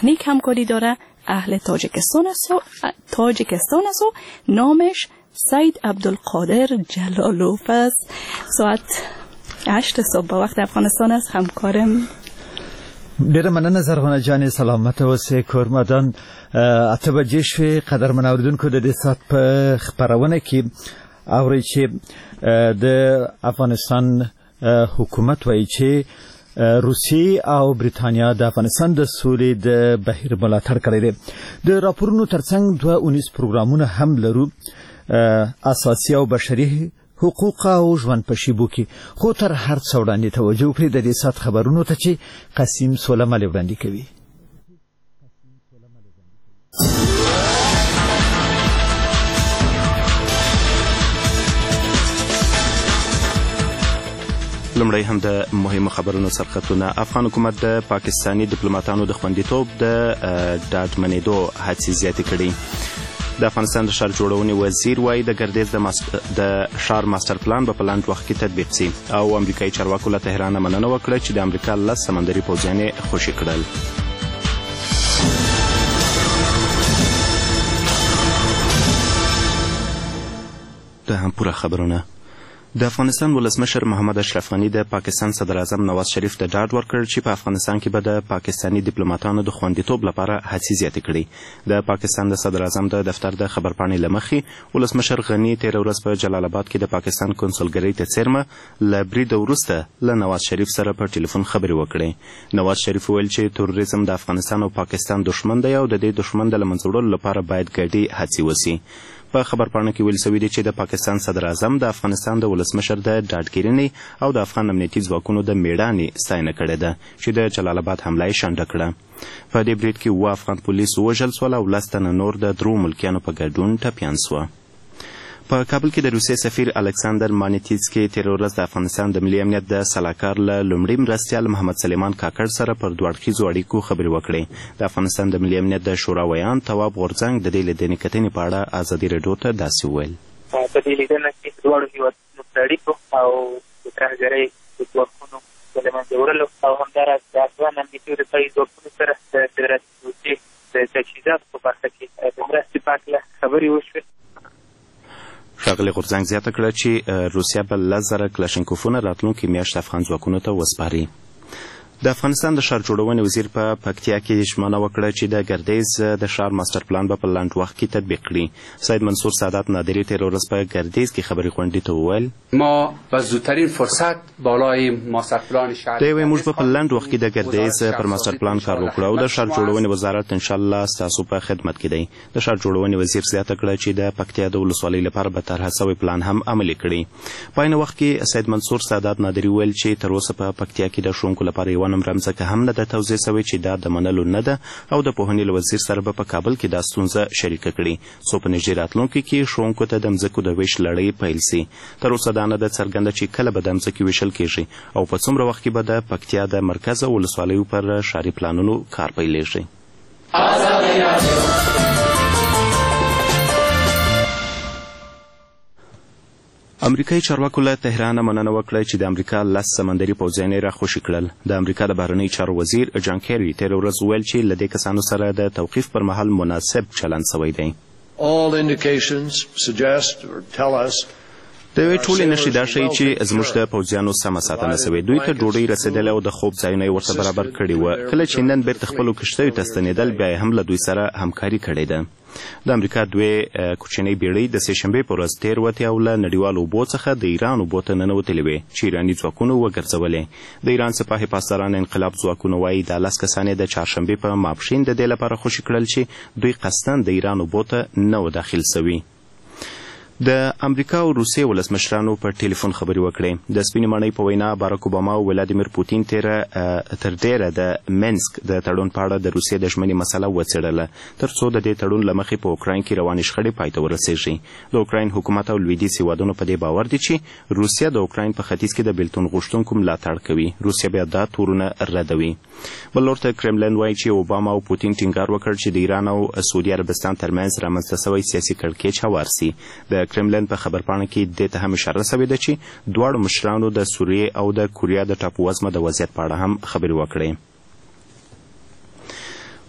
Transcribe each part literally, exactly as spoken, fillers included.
تکنیک همکاری داره، اهل تاجیکستان است و تاجیکستان است و نامش سید عبدالقادر جلالوف است. ساعت هشت صبح به وقت افغانستان است. همکارم ډیره مننه زرغونه جان، سلامت اوسې کورمدان. اته بجې شوې. قدرمن اوریدونکو، د دې ساعت په خپرونه کې اورئ چې د افغانستان حکومت وایي چې روسیې او بریتانیا د افغانستان د سولې د بهیر ملاتړ کړی دی. د راپورونو ترڅنګ دوه اونیز پروګرامونه هم لرو، اساسي او بشري حقوق او ژوند په شیبو کې. خو تر هر څه وړاندې توجه وکړئ د دې ساعت خبرونو ته چې قسیم سولمل وړاندې کوي. لمړی هم د مهمو خبرونو سرخطونه. افغان حکومت د پاکستاني ډیپلوماټانو د خوندیتوب د ډاډمنېدو هڅې زیاتې کړي. د افغانستان د ښار جوړونې وزیر وایي د ګردیز د ښار ماستر پلان به په لنډ وخت کې تطبیق سي، او امریکایي چارواکو له تهران مننه وکړه چې د امریکا لس سمندري پوځیان یې خوشي کړل. د هم پوره خبرونه. د افغانستان ولسمشر محمد اشرف غني د پاکستان صدر اعظم نواز شریف ته ډاډ ورکړ چې په افغانستان کې به د پاکستاني ډیپلوماټانو د خوندیتوب لپاره هڅې زیاتې کړي. د پاکستان د صدر اعظم د دفتر د خبرپاڼې له مخې ولسمشر غني تېره ورځ په جلال آباد کې د پاکستان کنسولګرۍ ته څیرمه له بریده وروسته له نواز شریف سره په ټلیفون خبرې وکړې. نواز شریف وویل چې تروریزم د افغانستان او پاکستان دښمن دی او د دې دښمن د له منځه وړلو لپاره باید ګډې هڅې وسي. په خبرپاڼه کې ویل شوي دي چې د پاکستان صدر اعظم د افغانستان د ولسمشر د ډاډګیرنې او د افغان امنیتي ځواکونو د میړانې ستاینه کړې ده چې د جلال آباد حمله یې شنډه کړه. په دې برید کې اووه افغان پولیس ووژل سول او لس تنه نور د درو ملکیانو په ګډون ټپیان سوه. په کابل کې د روسیې سفیر الکساندر مانیتیسکي تېره ورځ د افغانستان د ملي امنیت د سلاکار له لومړي مرستیال محمد سلیمان کاکړ سره پر دوه اړخیزو اړیکو خبرې وکړې. د افغانستان د ملي امنیت د شورا ویان تواب غورځنګ د دې لیدنې کتنې په اړه ازادي راډیو ته داسې وویل: په دې لیدنه کې دواړو هېوادونو د اړیکو او د ترهګرۍ د ځواکونو د له منځه وړلو او همداراز د افغان امنیتي دفاعي ځواکونو سره د فدرالي روسیې د تجهیزاتو په برخه کې د مرستې په هکله خبرې وشوې. ښاغلي غورځنګ زیاته کړه چې روسیه به لس زره کلاشینکوفونه راتلونکې میاشت افغان ځواکونو ته وسپاري. د افغانستان د ښار جوړونې وزیر په پکتیا کې ژمنه وکړه چې د ګردیز د ښار ماستر پلان به په لنډ وخت کې تطبیق کړي. سید منصور سعادت نادري تېره ورځ په ګردیز کې خبري غونډې ته وویل: ما به زودترین فرصت بالای ماستر پلان شهر دی وایي موږ به په لنډ وخت کې د ګردیز پر ماستر پلان کار وکړو او د ښار جوړونې وزارت انشاءالله ستاسو په خدمت کې دی. د ښار جوړونې وزیر زیاته کړه چې د پکتیا د ولسوالۍ لپاره به طرحه سوی پلان هم عملي کړي. په عین وخت کې سید منصور سعادت نادري وویل چې تر اوسه په پکتیا کې د ښوونکو لپاره یوه نمره مځکه هم نه ده توضیح سوې چې دا د منلو نه ده او د پوهنې له وزیر سره به په کابل کې دا ستونزه شریکه کړي څو په نږدې راتلونکي کې ښوونکو ته د مځکو د ویش لړۍ پیل سي. تر اوسه دا نه ده څرګنده چې کله به د مځکې ویشل کیږي او په څومره وخت کې به د پکتیا د مرکز او ولسوالیو پر ښاري پلانونو کار پیلیږي. امریکایي چارواکو له تهران مننه وکړه چې د امریکا لس سمندري پوځیان یې راخوشي کړل. د امریکا د بهرنیو چارو وزیر جان کیری تېره ورځ وویل چې له دې کسانو سره د توقیف پر مهال مناسب چلند سوی دی. د یوې ټولې نښې دا ښیي چې زموږ د پوځیانو سمه ساتنه سوې. دوی ته ډوډۍ رسېدلې او د خوب ځایونه یې ورته برابر کړي وه. کله چې نن بېرته خپلو کښتیو ته ستنېدل بیا یې هم له دوی سره همکاري کړې ده. د امریکا دوې کوچنۍ بیړۍ د سې شنبې په ورځ تېر وتې او له نړیوالو اوبو څخه د ایران اوبو ته ننوتلې وې چې ایراني ځواکونو وګرځولې. د ایران سپاه پاسداران انقلاب ځواکونو وایي دا لس کسان یې د چهارشنبې په ماپښین د دې لپاره خوشي کړل چې دوی قصداً د ایران اوبو ته نه و داخل سوي. د امریکا او روسیې ولسمشرانو په ټلیفون خبرې وکړې. د سپینې ماڼۍ په وینا بارک اوباما او ولادیمیر پوتین تیره تر ډیره د منسک د تړون په اړه د روسیې د ژمنې مسله وڅېړله تر څو د دې تړون له مخې په اوکراین کې روانې شخړې پای ته ورسېږي. د اوکراین حکومت او لویدیځ هېوادونو په دې باور دي چې روسیه د اوکراین په ختیځ کې د بېلتون غوښتونکو ملاتړ کوي. روسیه بیا دا تورونه ردوي. بل لور ته کرملن وایي چې اوباما او پوتین ټینګار وکړ چې د ایران او سعودي عربستان ترمنځ رامنځته سوی سیاسي کړکېچ هوار سي. د کرملن په خبرپاڼه کې دې ته هم اشاره سوې ده چې دواړو مشرانو د سوریې او د کوریا د ټاپووزمه د وضعیت په اړه هم خبرې وکړې.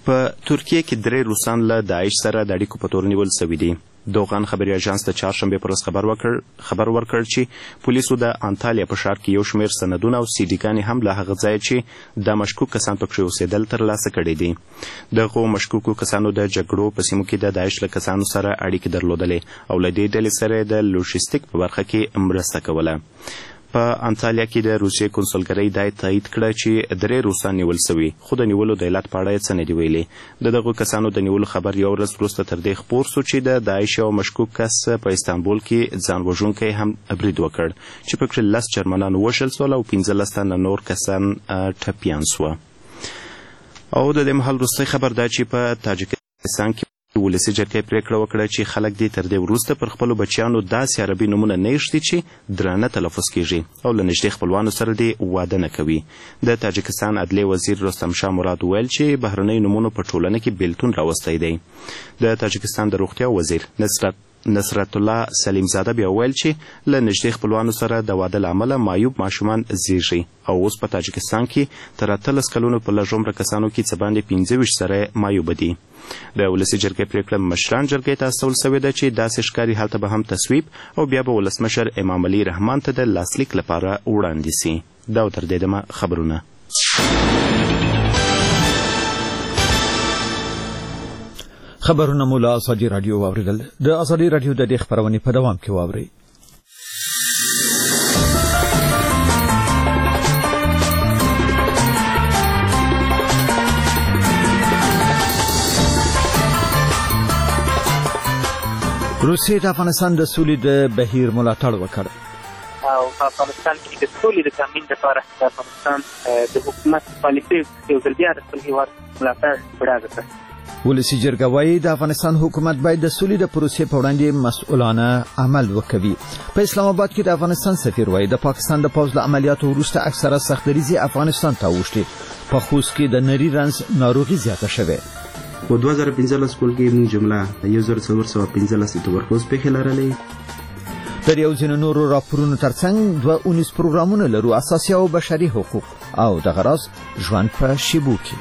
په ترکیه کې درې روسان له داعش سره د اړیکو په تور نیول سوي دي. دوغان خبري اژانس ته چهارشنبې په ورځ خبر ورکړ خبر ورکړ چې پولیسو د انټالیا په ښار کې یو شمېر سندونه او سي ډي ګانې هم له هغه ځایه چې د مشکوک کسان پکښې اوسېدل ترلاسه کړي دي. دغو مشکوکو کسانو د جګړو په سیمو کې د داعش له کسانو سره اړیکې درلودلې او له دې ډلې سره د لوژیستیک په برخه کې مرسته کوله. په انټالیا کې د روسیې کنسولګرۍ دا تایید کړه چې درې روسان نیول سوي، خو د نیولو د علت په اړه یې څه نه دي ویلي. د دغو کسانو د نیولو خبر یو ورځ وروسته تر دې خپور سو چې د داعش یو مشکوک کس په استانبول کې ځان وژونکی هم برید وکړ چې پکې لس جرمنان ووژل سول او پنځلس تنه نور کسان ټپیان سوه. او د دې مهال وروستی خبر دا چې په تاجکستان کې ولسي جرګې پریکړه وکړه چې خلک دې تر دې وروسته پر خپلو بچیانو داسې عربي نومونه نه ایږدي چې درانه تلفظ کیږي او له نږدې خپلوانو سره دې واده نه کوي. د تاجکستان عدلیې وزیر رستم شاه مراد وویل چې بهرنیو نومونو په ټولنه کې بیلتون راوستی دی. د تاجکستان د روغتیا وزیر نصرت نصرت الله سلیم زاده بیا وویل چې له نږدې خپلوانو سره د واده له امله معیوب ماشومان زیږي او اوس په تاجکستان کې تر اتلس کلونو په لږ عمره کسانو کې څه باندې پنځه ویشت سره معیوبه دي. د ولسي جرګې پریکړه مشران جرګې ته استول سوې ده چې داسې ښکاري هلته به هم تصویب او بیا به ولسمشر امام علي رحمان ته د لاسلیک لپاره وړاندې سي. دا و تر دې دمه خبرونه. خبرونه مو له ازادي راډیو واورېدل. د ازادي راډیو د دې خپرونې په دوام کې واورئ. روسیې د افغانستان د سولې د بهیر ملاتړ وکړ او په افغانستان کې د سولې د تامین لپاره د افغانستان د حکومت پالیسي یو ځل بیا د خپل هېواد ملاتړ ډاډه کړ. ولسي جرګه وايي د افغانستان حکومت باید د سولې د پروسې په وړاندې مسؤلانه عمل وکوي. په اسلام آباد کې د افغانستان سفیر وايي د پاکستان د پوځ له عملیاتو وروسته اکثره سختدریځي افغانستان ته اوښتې. په خوست کې د نري رنځ ناروغي زیاته شوې. په دوه زره پنځلس کال کې موږ جمله یو زر څلور سوه پنځلس د تبرکوز پېښې لرلې. تر یو ځینو نورو راپورونو ترڅنګ دوه اونیز پروګرامونه لرو، اساسي او بشري حقوق او دغه راز ژوند په شیبو کې.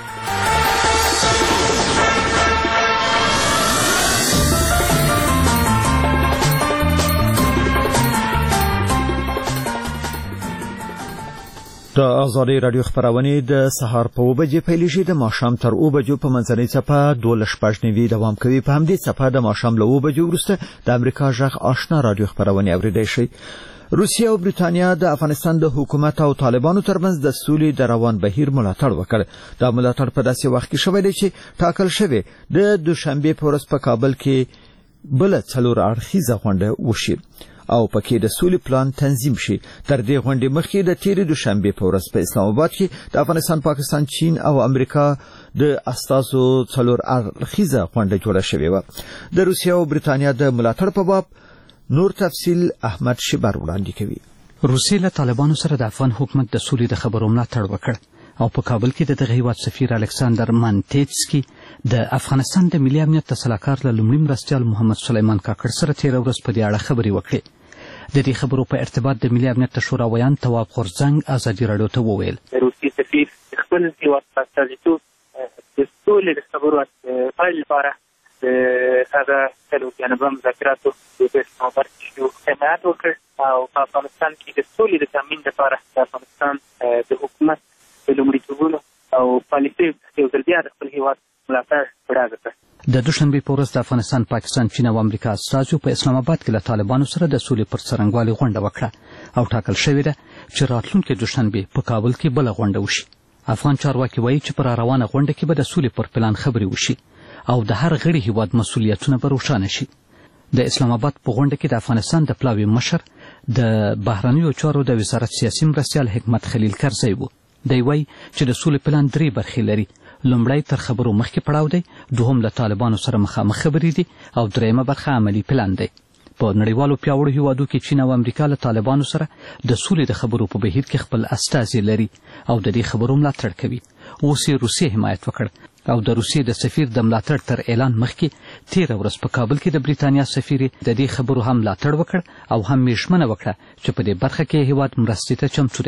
د ازادي راډیو خبرونه د سهار په اوه بجې پیلېږي، د ماښام تر اوه بجو په منځنۍ څپه دولس شپږ نوي دوام کوي. په همدې څپه د ماښام له اوه بجو وروسته د امریکا غږ آشنا راډیو خبرونه اورېدای شئ. روسیه او برېټانیا د افغانستان د حکومت او طالبانو ترمنځ د سولې د روان بهیر ملاتړ وکړ. دا ملاتړ په داسې وخت کې شوی دی چې ټاکل شوی د دوشنبې په ورځ په کابل کې بل څلور اړخیزه غونډه وشي او پکې د سولې پلان تنظیم شي. تر دې غونډې مخکې د تیرې دوشنبې په ورځ په اسلام آباد کې د افغانستان، پاکستان، چین او امریکا د استازو څلور اړخیزه غونډه جوړه شوې وه. د روسیې او برېټانیا د ملاتړ په باب نور تفصیل احمد شبر وړاندې کوي. روسیې له طالبانو سره د افغان حکومت د سولې د خبرو ملاتړ وکړ او په کابل کې د دغه هیواد سفیر الکساندر مانټیټسکي د افغانستان د ملي امنیت د سلاکار له لومړي مرستیال محمد سلیمان کاکړ سره تېره ورځ په دې اړه خبرې وکړې. د دې خبرو په ارتباط د ملي امنیت د شورا ویان تواب غورځنګ ازادي راډیو ته وویل روسي سفیر خپل هېواد په استازیتوب د سولې د خبرو پیل لپاره د هغه څلور جانبه مذاکراتو د اسلام آباد کې حمایت وکړ او په افغانستان کې د سولې د تامین لپاره د افغانستان د حکومت د لومړیتوبونو او پالیسۍ یو ځل بیا د خپل هېواد ملاتړ ډاډه کړ. د دوشنبې په ورځ د افغانستان، پاکستان، چین او امریکا استازو په اسلام آباد کې له طالبانو سره د سولې پر څرنګوالي غونډه وکړه او ټاکل شوې ده چې راتلونکې دوشنبې په کابل کې بله غونډه وشي. افغان چارواکي وایي چې په راروانه غونډه کې به د سولې پر پلان خبرې وشي او د هر غړي هیواد مسؤلیتونه به روښانه شي. د اسلام آباد په غونډه کې د افغانستان د پلاوي مشر د بهرنیو چارو د وزارت سیاسي مرستیال حکمت خلیل کرزی و. دی وایي چې د سولې پلان درې برخې لري. لومړی تر خبرو مخکې پړاو دی، دوهم له طالبانو سره مخامخ خبرې دي او دریمه برخه عملي پلان دی. په نړیوالو پیاوړو هیوادو کې چین او امریکا له طالبانو سره د سولې د خبرو په بهیر کې خپل استازي لري او د دې خبرو ملاتړ کوي. اوس یې روسیې حمایت وکړ او د روسیې د سفیر د ملاتړ تر اعلان مخکې تېره ورځ په کابل کې د برېټانیا سفیر د دې خبرو هم ملاتړ وکړ او هم یې ژمنه وکړه چې په دې برخه کې هیواد مرستې ته چمتو دی.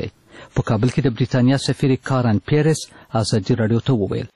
په کابل کې د بریتانیا سفیر کارن پیرس ازادي رادیو ته وویل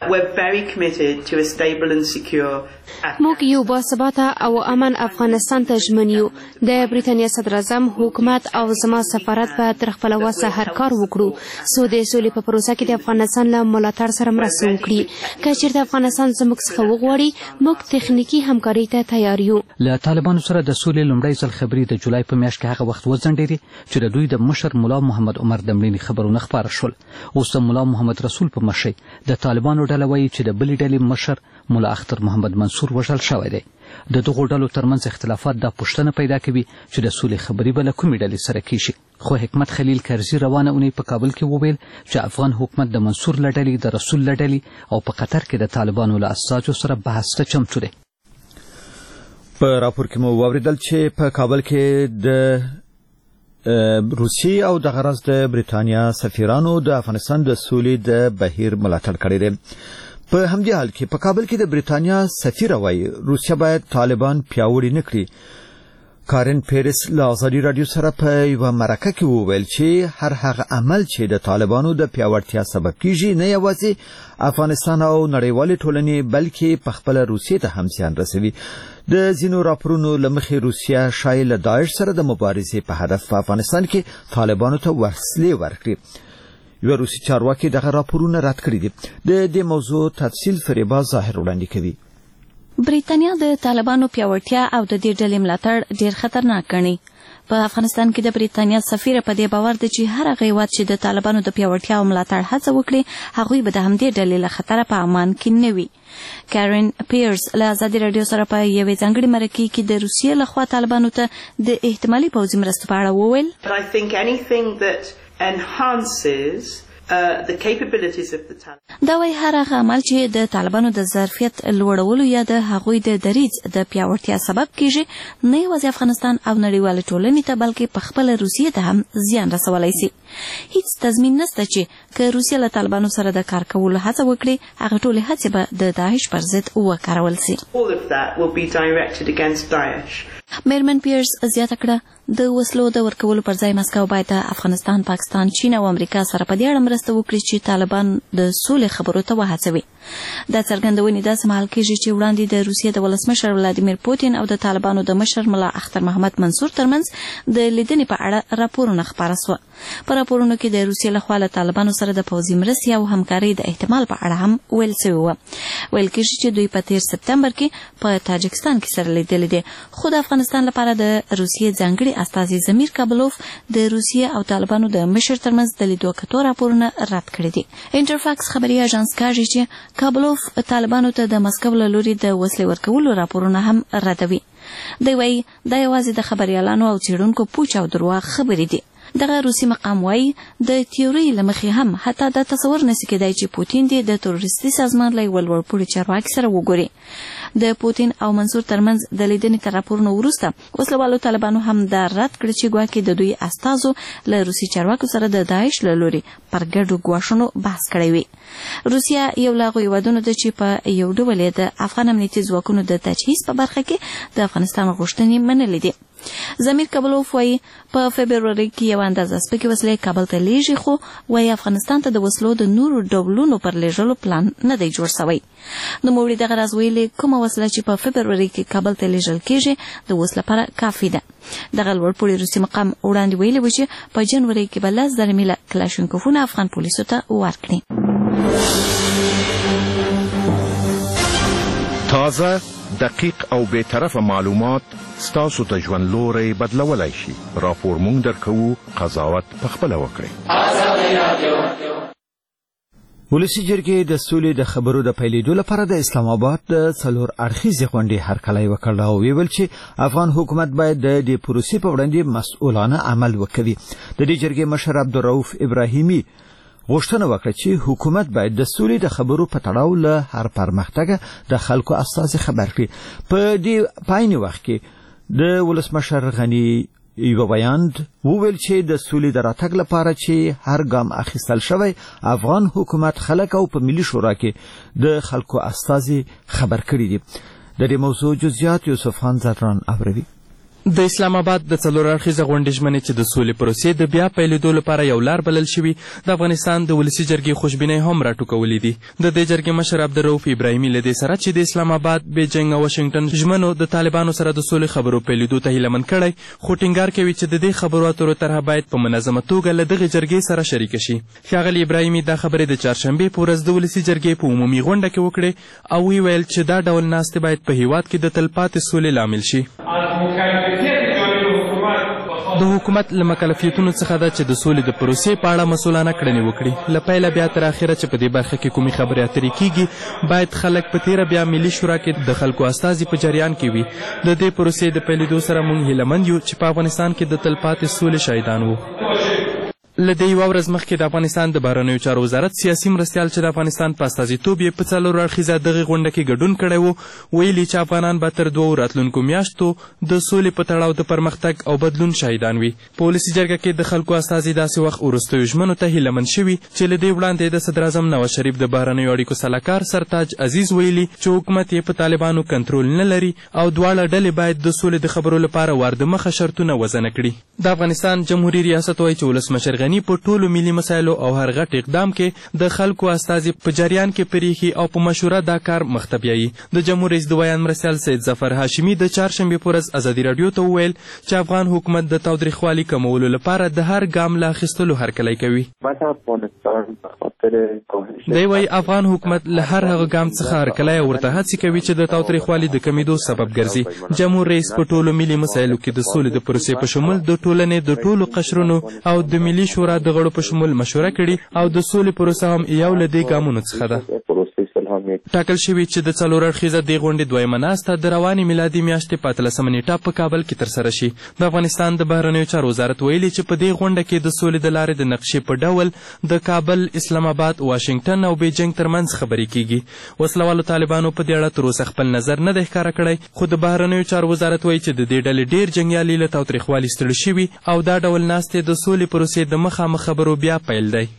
موږ یو باثباته او امن افغانستان ته ژمن یو. د بریتانیا صدر اعظم حکومت او زما سفارت به تر خپل وسه هر کار وکړو څو د سولې په پروسه کې د افغانستان له ملاتړ سره مرسته وکړي. که چېرته افغانستان زموږ څخه وغواړي موږ تخنیکي همکارۍ ته تیار یو. له طالبانو سره د سولې لومړی ځل خبرې د جولای په میاشت کې هغه وخت وځنډېدې چې د دوی د مشر ملا محمد عمر د مړینې خبرونه خپاره شول. اوس د ملا محمد رسول په مشرۍ د طالبانو ډله وایي چې د بلې ډلې مشر ملا اختر محمد منصور وژل شوی دی. د دغو ډلو ترمنځ اختلافات دا پوښتنه پیدا کوي چې د سولې خبرې به له کومې ډلې سره کیږي. خو حکمت خلیل کرزي روانه اونۍ په کابل کې وویل چې افغان حکومت د منصور له ډلې د رسول له ډلې او په قطر کې د طالبانو له استازو سره بحث ته چمتو دی. په راپور کې مو واوریدل چې په کابل کې د روسیې او د غرض د بریتانیا سفیرانو د افغانستان د سولې د بهیر ملاتړ کړی دی. په همدې حال کې په کابل کې د بریتانیا سفیر وايي روسیه باید طالبان پیاوړي نه کړي. کارن پیرس له ازادي رادیو سره په یوه مرکه کې وویل چې هر هغه عمل چې د طالبانو د پیاوړتیا سبب کیږي نه یوازې افغانستان او نړیوالې ټولنې بلکې په خپل روسیې ته هم زیان رسوي. د ځینو راپورونو له مخې روسیه شاید له داعش سره د مبارزې په هدف په افغانستان کې طالبانو ته وسلې ورکړي. یو روسي چارواکي دغه راپورونه رد کړي دي. د دې موضوع تفصیل فریبا ظاهر وړاندې کوي. بریتانیا د طالبانو پیاوړتیا او د دې ډلې ملاتړ ډیر خطرناک ګڼي. په افغانستان کې د بریتانیا سفیر په دې باور دی چې هر هغه هیواد چې د طالبانو د پیاوړتیا او ملاتړ هڅه وکړي هغوی به د همدې ډلې له خطره په امان کې نه وي. کارن پیرس له ازادي رادیو سره په یوې ځانګړې مرکې کې د روسیې لخوا طالبانو ته د احتمالي پوځي مرستو په اړه وویل. دا وایي هر هغه عمل چې د طالبانو د ظرفیت لوړولو یا د هغوی د دریځ د پیاوړتیا سبب کیږي نه یوازې افغانستان او نړیوالې ټولنې ته بلکې په خپله روسیې ته هم زیان رسولی سي. هیڅ تضمین نشته چې که روسیه له طالبانو سره د کار کولو هڅه وکړي هغه ټولې هڅې به د داعش پر ضد وکارول سي. میرمن پیرس زیاته کړه د وسلو د ورکولو پر ځای مسکو باید د افغانستان، پاکستان، چین او امریکا سره په دې اړه مرسته وکړي چې طالبان د سولې خبرو ته وهڅوي. دا څرګندونې داسې مهال کېږي چې وړاندې د روسیې د ولسمشر ولادیمیر پوتین او د طالبانو د مشر ملا اختر محمد منصور ترمنځ د لیدنې په اړه راپورونه خپاره سوه. په راپورونو کې د روسیې لخوا له طالبانو سره د پوځي مرستې او همکارۍ د احتمال په اړه هم ویل سوي وه. ویل کېږي چې دوی په تیر سپتمبر کې په تاجکستان کې سره لیدلي دي. خو د افغانستان لپاره د روسیې ځانګړي استازي زمیر کابلوف د روسیې او طالبانو د مشر ترمنځ د لیدو کتو راپورونه رد کړي دي. انټرفاکس خبري اژانس کاږي چې کابلوف طالبانو ته د مسکو له لوري د وسلې ورکولو راپورونه هم ردوي. دوی وایي دا یوازې د خبریالانو او څېړونکو پوچ او درواغ خبرې دي. دغه روسي مقام وایي د تیوري له مخې هم حتی دا تصور نشي کېدای چې پوتین دې د تروریستي سازمان له یوه لوړپوړي چارواکي سره وګوري. د پوتین او منصور ترمنځ د لیدنې تر راپورونو وروسته وسلوالو طالبانو هم دا رد کړ چې ګواکې د دوی استازو له روسي چارواکو سره د داعش له لوري پر ګډو ګواښونو بحث کړی وي. روسیه یو له هغو هیوادونو ده چې په یو ډول یې د افغان امنیتي ځواکونو د تجهیز په برخه کې د افغانستان غوښتنې منلې دي. زمیر کابلوف وایي په فبروري کې یو اندازه سپکې وسلې کابل ته لیږي، خو وایي افغانستان ته د وسلو د نورو ډولونو پر لیږلو پلان نه دی جوړ سوی. نوموړي دغه راز ویلي کومه وسله چې په فبروري کې کابل ته لیږل کېږي د اوس لپاره کافي ده. دغه لوړپوړي روسي مقام وړاندې ویلي و چې په جنوري کې به لس زره میله کلاشینکوفونه افغان پولیسو ته ورکړي. تازه، دقیق او بی‌طرفه معلومات ستاسو ته ژوند لوری بدلولی شي. راپور مونږ درکوو، قضاوت پخپله وکړئ. ولسي جرګې د سولې د خبرو د پیلېدو لپاره د اسلام آباد د څلور اړخیزې غونډې هرکلی وکړ او ویل چې افغان حکومت باید د دې پروسې په وړاندې مسؤلانه عمل وکړي. د دې جرګې مشر عبدالرؤف ابراهیمي غوښتنه وکړه چې حکومت باید د سولې د خبرو په تړاو له هر پرمختګه د خلکو استازي خبر کړي. په دې پایني وخت کې د ولسمشر غني یو بیان وویل چې د سولې د راتګ لپاره چې هر ګام اخیستل شوی افغان حکومت خلک او په ملي شورا کې د خلکو استازي خبر کړي دي. د دې موضوع جزئیات یوسف خان زران اوروي. د اسلام آباد د څلور اړخیزه غونډې ژمنې چې د سولې پروسې د بیا پیلېدو لپاره یو لار بلل شوي د افغانستان د ولسي جرګې خوشبینۍ هم راټوکولې دي. د دې جرګې مشر عبدالرؤف ابراهیمي له دې سره چې د اسلام آباد بیجینګ او واشنګټن ژمنو د طالبانو سره د سولې خبرو پیلېدو ته هیله مند کړی، خو ټینګار کوي چې د دې خبرو اترو طرحه باید په منظمه توګه له دغې جرګې سره شریکه شي. ښاغلي ابراهیمي دا خبرې د چهارشنبې په ورځ د ولسي جرګې په عمومي غونډه کې وکړې او ویل چې دا ډول ناستې باید په هیواد کې د تلپاتې سولې لامل شي. د حکومت له مکلفیتونو څخه ده چې د سولې د پروسې په اړه مسؤلانه کړنې وکړي. له پیله بیا تر اخره چې په دې برخه کې کومې خبرې اترې کیږي باید خلک په تیره بیا ملي شورا کې د خلکو استازي په جریان کې وي. د دې پروسې د پیلېدو سره موږ هیلهمند یو چې په افغانستان کې د تلپاتې سولې شاهدان وو. له دې یوه ورځ مخکې د افغانستان د بهرنیو چارو وزارت سیاسي مرستیال چې د افغانستان په استازیتوب یې په څلور اړخیزه دغې غونډه کې ګډون کړی و، ویلي چې افغانان به تر دوو راتلونکو میاشتو د سولې په تړاو د پرمختګ او بدلون شاهدان وي. په ولسي جرګه کې د خلکو استازي داسې وخت وروستیو ژمنو ته هیلهمند شوي چې له دې وړاندې د صدراعظم نواز شریف د بهرنیو اړیکو سلاکار سرتاج عزیز ویلي چې حکومت یې په طالبانو کنټرول نه لري او دواړه ډلې باید د سولې د خبرو لپاره واردمخه شرطونه وضع کړي. د افغانستان جمهوري ریاست وایي چې ولسمشر غني په ټولو ملي مسایلو او هر غټ اقدام کې د خلکو استازي په جریان کې پریښي او په مشوره دا کار مخته بیایي. د جمهور رئیس د بیان مرستیال سید ظفر هاشمي د چهارشنبې په ورځ ازادي راډیو ته وویل چې افغان حکومت د تاوتریخوالي کمولو لپاره د هر ګام له اخیستلو هرکلی کوي. دی وایي افغان حکومت له هر هغه ګام څخه هرکلی او ورته هڅې کوي چې د تاوتریخوالي د کمیدو سبب ګرځي. جمهور رئیس په ټولو ملي مسایلو کې د سولې د پروسې په شمول د ټولنې د ټولو قشرونو او د ملي شورا د غړو په شمول مشوره کړي او د سولې پروسه هم یو له دې ګامونو څخه ده. ټاکل شوي چې د څلور اړخیزه دې غونډې دویمه ناسته د روانې میلادي میاشتې په اتلسمه نیټه په کابل کې ترسره شي. د افغانستان د بهرنیو چارو وزارت ویلي چې په دې غونډه کې د سولې د لارې د نقشې په ډول د کابل، اسلام آباد، واشنګټن او بیجینګ ترمنځ خبرې کیږي. وسلوالو طالبانو په دې اړه تر اوسه خپل نظر نه دی ښکاره کړی، خو د بهرنیو چارو وزارت وایي چې د دې ډلې ډېر جنګیالي له تاوتریخوالي ستړي شوي او دا ډول ناستې د سولې پروسې د مخامخ خبرو بیا پیل دی.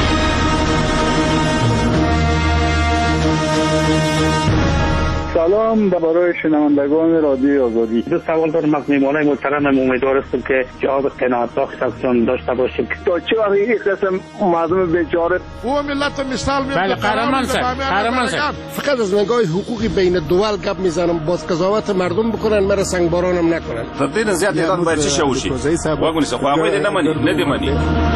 سلام برای شنوندگان رادیو آزادی. دو سوال دارم از میهمانان محترمم، امیدوار هستم که جواب قناعت بخشتان داشته باشیم. تا چه وقت یک قسم مردم بیچاره او ملت مثال میاد. بله قهرمان صاحب، قهرمان صاحب. فقط از نگاه حقوقی بین دول گپ میزنم، باز قضاوت مردم بکنن، مرا سنگبارانم نکنن. تبدیل زیاد ایران باید چه شوشی؟ واگونی سه خو هغه نه مني، نه دی مني.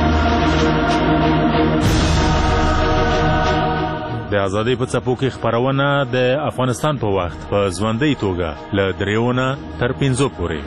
د ازادۍ په څپو کې خپرونه د افغانستان په وخت په ژوندۍ توګه له دریونه تر پنځو پورې.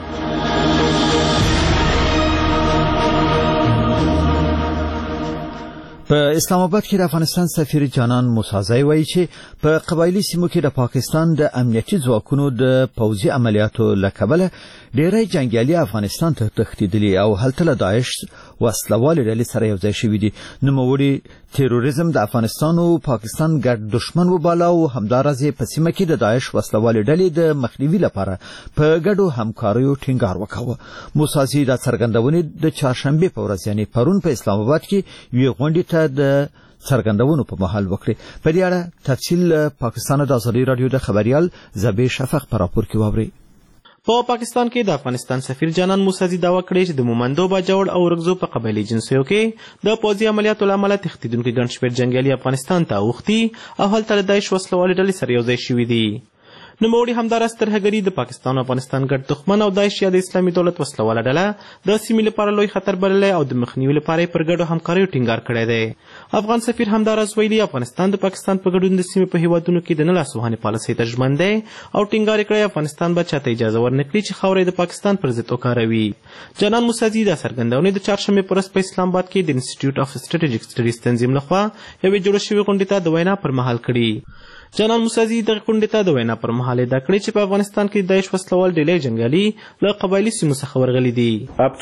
په اسلام آباد کې د افغانستان سفیر جانان موسازی وایي چې په قبایلی سیمو کې د پاکستان د امنیتي ځواکونو د پوځي عملیاتو له کبله ډېری جنګیالي افغانستان ته تښتېدلي او هلته له داعش وسلوالې ډلې سره یو ځای شوي دي. نوموړي تیروریزم د افغانستان او پاکستان ګډ دښمن وباله او همداراز په سیمه کې د داعش وسلوالې ډلې د مخنیوي لپاره په ګډو همکاریو ټینګار وکاوه. موسازی دا څرګندونې د چهارشنبې په ورځ یعنې پرون په اسلام آباد کې یوې غونډې ته د څرګندونو په مهال وکړي. په دې اړه تفصیل پاکستان د ازادي راډیو د خبريال زبې شفق په راپور کې واوري. په پاکستان کې د افغانستان سفیر جانان موسازی دعوا کړې چې د مومندو باجوړ او رګزو په قبایلي جنسیو کې د پوځي عملیاتو له امله تښتېدونکي ګڼ شمېر جنګیالي افغانستان ته اوښتي او هلته له داعش وسلوالې ډلې سره یو ځای شوي دي. نوموړي همداراز ترهګري د پاکستان او افغانستان ګډ دښمن او داعش یا د اسلامي دولت وسلواله ډله د سیمې لپاره لوی خطر بللی او د مخنیوي لپاره یې پر ګډو همکاریو ټینګار کړی دی. افغان سفیر همداراز ویلي افغانستان د پاکستان په ګډون د سیمې په هیوادونو کې د نه لاسوهنې پالیسۍ ته ژمن دی او ټینګار یې کړی افغانستان به چاته اجازه ورنکړي چې خاوره د پاکستان پر ضد وکاروي. جانان موسازي دا څرګندونې د چهارشنبې په ورځ په اسلام آباد کې د انسټیټیوټ اف سټریټیجیک سټډیز تنظیم لخوا یوې جوړه شوې غونډې ته د وینا پر مهال کړي. جانان موسازی دغه غونډې ته د وینا پر مهال دا کړی چې په افغانستان کې د داعش وسلوال ډلې جنګیالي له قبایلي سیمو څخه ورغلي دي.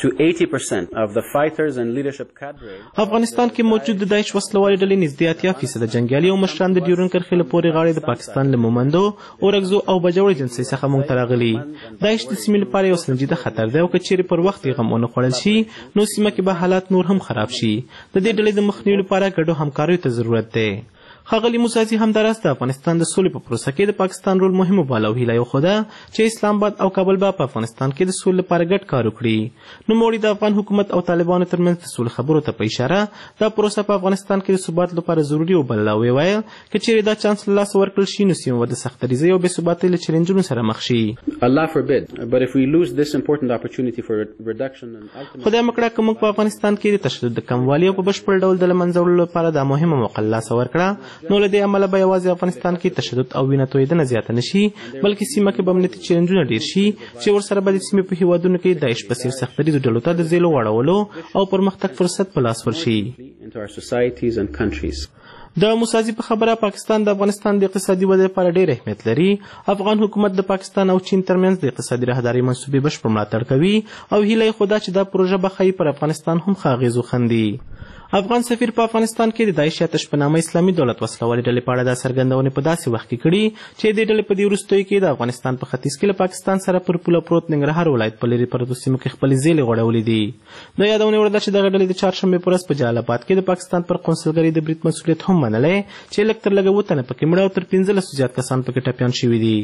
افغانستان کې موجود د داعش وسلوال ډلې نږدې اتیا فیصده جنګیالي او مشران د ډیورن کرښې له پورې غاړې د پاکستان له مومندو، اورګزو او بجوړ جنسۍ څخه موږ ته راغلي. داعش د سیمې لپاره یو سنجیده خطر دی او که چیرې پر وخت یې غم ونه خوړل شي نو سیمه کې به حالات نور هم خراب شي. د دې ډلې د مخنیوي لپاره ګډو همکاریو ته ضرورت دی. ښاغلي موسازي همداراز د افغانستان د سولې په پروسه کې د پاکستان رول مهم وباله او هیله یې وښوده چې اسلام آباد او کابل به په افغانستان کې د سولې لپاره ګډ کار وکړي. نوموړي د افغان حکومت او طالبانو ترمنځ د سولې خبرو ته په اشاره دا پروسه په افغانستان کې د ثبات لپاره ضروري وبلله او ویل که چیرې دا چانس له لاسه ورکړل شي نو سیمه به د سختدریزۍ او بې ثباتۍ له چیلنجونو سره مخ شي. خدای مه کړه که موږ په افغانستان کې د تشدد د کموالي او په بشپړ ډول د له منځه وړلو لپاره دا مهمه موقع له لاسه ورکړه نو له دې امله به یوازې افغانستان کې تشدد او وینه تویېدنه زیاته نه شي بلکې سیمه کې به امنیتي چیلنجونه ډېر شي چې ورسره به د سیمې په هېوادونو کې داعش په څېر سختدریزو ډلو ته د زیلو غوړولو او پرمختګ فرصت په لاس ورشي. د موسازي په خبره پاکستان د افغانستان د اقتصادي ودې لپاره ډېر اهمیت لري. افغان حکومت د پاکستان او چین ترمنځ د اقتصادي راهدارۍ منصوبې بشپړ ملاتړ کوي او هیله یې خو دا چې دا پروژه به ښایي پر افغانستان هم ښه اغېز وښندي. افغان سفیر په افغانستان کې د داعش یا تش په نامه اسلامي دولت وسلوالې ډلې په اړه دا څرګندونې په داسې وخت کې کړي چې دې ډلې په دې وروستیو کې د افغانستان په ختیځ کې له پاکستان سره پر پوله پروت ننګرهار ولایت په لرې پرتو سیمو کې خپلې زیلې غوړولې دي. د یادونې وړ ده چې دغه ډلې د چهارشنبې په ورځ په جلال آباد کې د پاکستان پر قونسلګرۍ د برید مسؤلیت هم منلی چې لږ تر لږه اووه تنه پکې مړه او تر پنځلسو زیات کسان پکې ټپیان شوي دي.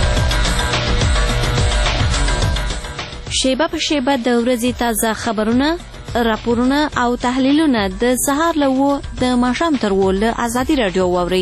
شیبه په شیبه د ورځې تازه خبرونه، راپورونه او تحلیلونه د سهار له اووه د ماښام تر اووه له ازادي راډیو واورئ.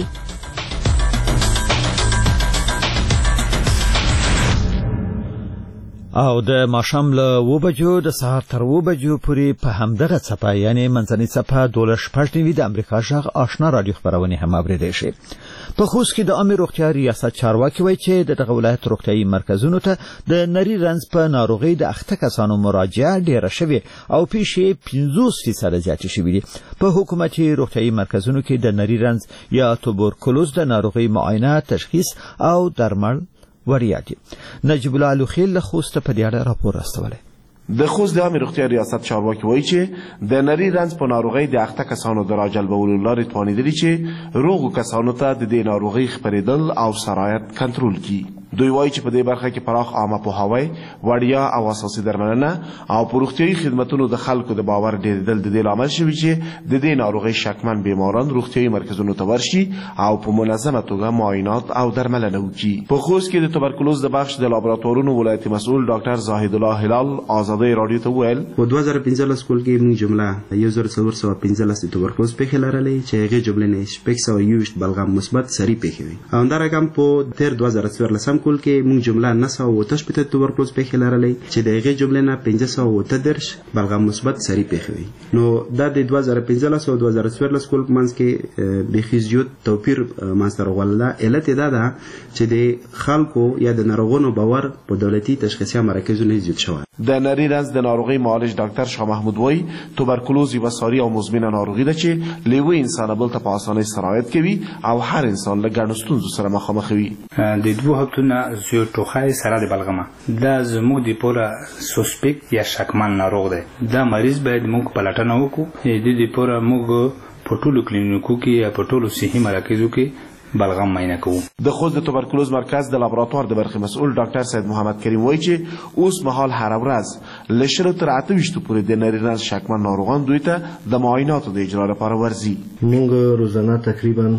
او د ماښام له اووه بجو د سهار تر اووه بجو پورې په همدغه څپه یعنې منځنۍ څپه دولس شپږ نوي د امریکا غږ آشنا راډیو خپرونې هم اورېدی شي. په خوست کې د عامې روغتیا ریاست چارواکي وایي چې د دغه ولایت روغتیایي مرکزونو ته د نري رنځ په ناروغۍ د اخته کسانو مراجعه ډېره شوې او پیښې پنځوس فیصده زیاتې شوې دي. په حکومتي روغتیایي مرکزونو کې د نري رنځ یا توبرکلوز د ناروغۍ معاینه، تشخیص او درمل وړیا دي. نجیب الله لوخیل له خوسته په دې اړه راپور استولی. د خوست د عامې روغتیا ریاست چارواکي وایي چې د نري رنځ په ناروغۍ د اخته کسانو د راجلبولو لارې توانېدلي چې روغو کسانو ته د دې ناروغۍ خپرېدل او سرایت کنټرول کړي. دوی وایي چې په دې برخه کې پراخ عامه پوهاوی، وړیا او اساسي درملنه او په روغتیایي خدمتونو د خلکو د باور ډېرېدل د دې لامل شوي چې د دې ناروغۍ شکمن بیماران روغتیایي مرکزونو ته ورشي او په منظمه توګه معاینات او درملنه وکړي. په خوست کې د توبرکلوز د بخش د لابراتوارونو ولایتي مسؤل ډاکټر زاهد الله هلال آزادۍ راډیو ته وویل په دوه زره پنځلس کال کې موږ جمله یو زر څلور سوه پنځلس د توبرکلوز پیښې لرلې چې هغې جملې نه شپږ سوه یوویشت بلغم مثبت سري پیښې وې او همدارنګه په تېر دوه زره څوارلسم کال کې موږ جمله نه سوه اوته شپېته توبرکلوز پیښې لرلې چې د هغې جملې نه پنځه سوه اوته دېرش بلغم مثبت سري پیښې وې. نو دا د دوه زره پنځلس او دوه زره څوارلس کال په منځ کې بیخي زیات توپیر منځته راغلی. علت یې دا ده چې د خلکو یا د ناروغانو باور په دولتي تشخیصي مراکزونو زیات شوی. د نري رنځ د ناروغۍ معالج ډاکټر شاه محمود وایي توبرکلوز یوه ساري او مزمنه ناروغي ده چې له یوه انسانه بل ته په اسانۍ سرایت کوي او هر انسان له ګڼو ستونزو سره مخامخ وي. د دوه هفتونه زیات ټوخی سره د بلغمه دا زموږ د پوره سوسپیکت یا شکمن ناروغ دی. دا مریض باید موږ پلټنه وکړو. د دې پوره موږ په ټولو کلینیکو کې یا په ټولو صحي مراکزو کې بلغم معاینه کوو. د خوست د توبرکلوز مرکز د لابراتوار د برخې مسؤل ډاکټر سید محمد کریم وایي چې اوس مهال هره ورځ له شلو تر اته ویشتو پورې د نري رنځ شکمن ناروغان دوی ته د معایناتو د اجرا لپاره ورځي. موږ روزانه تقریبا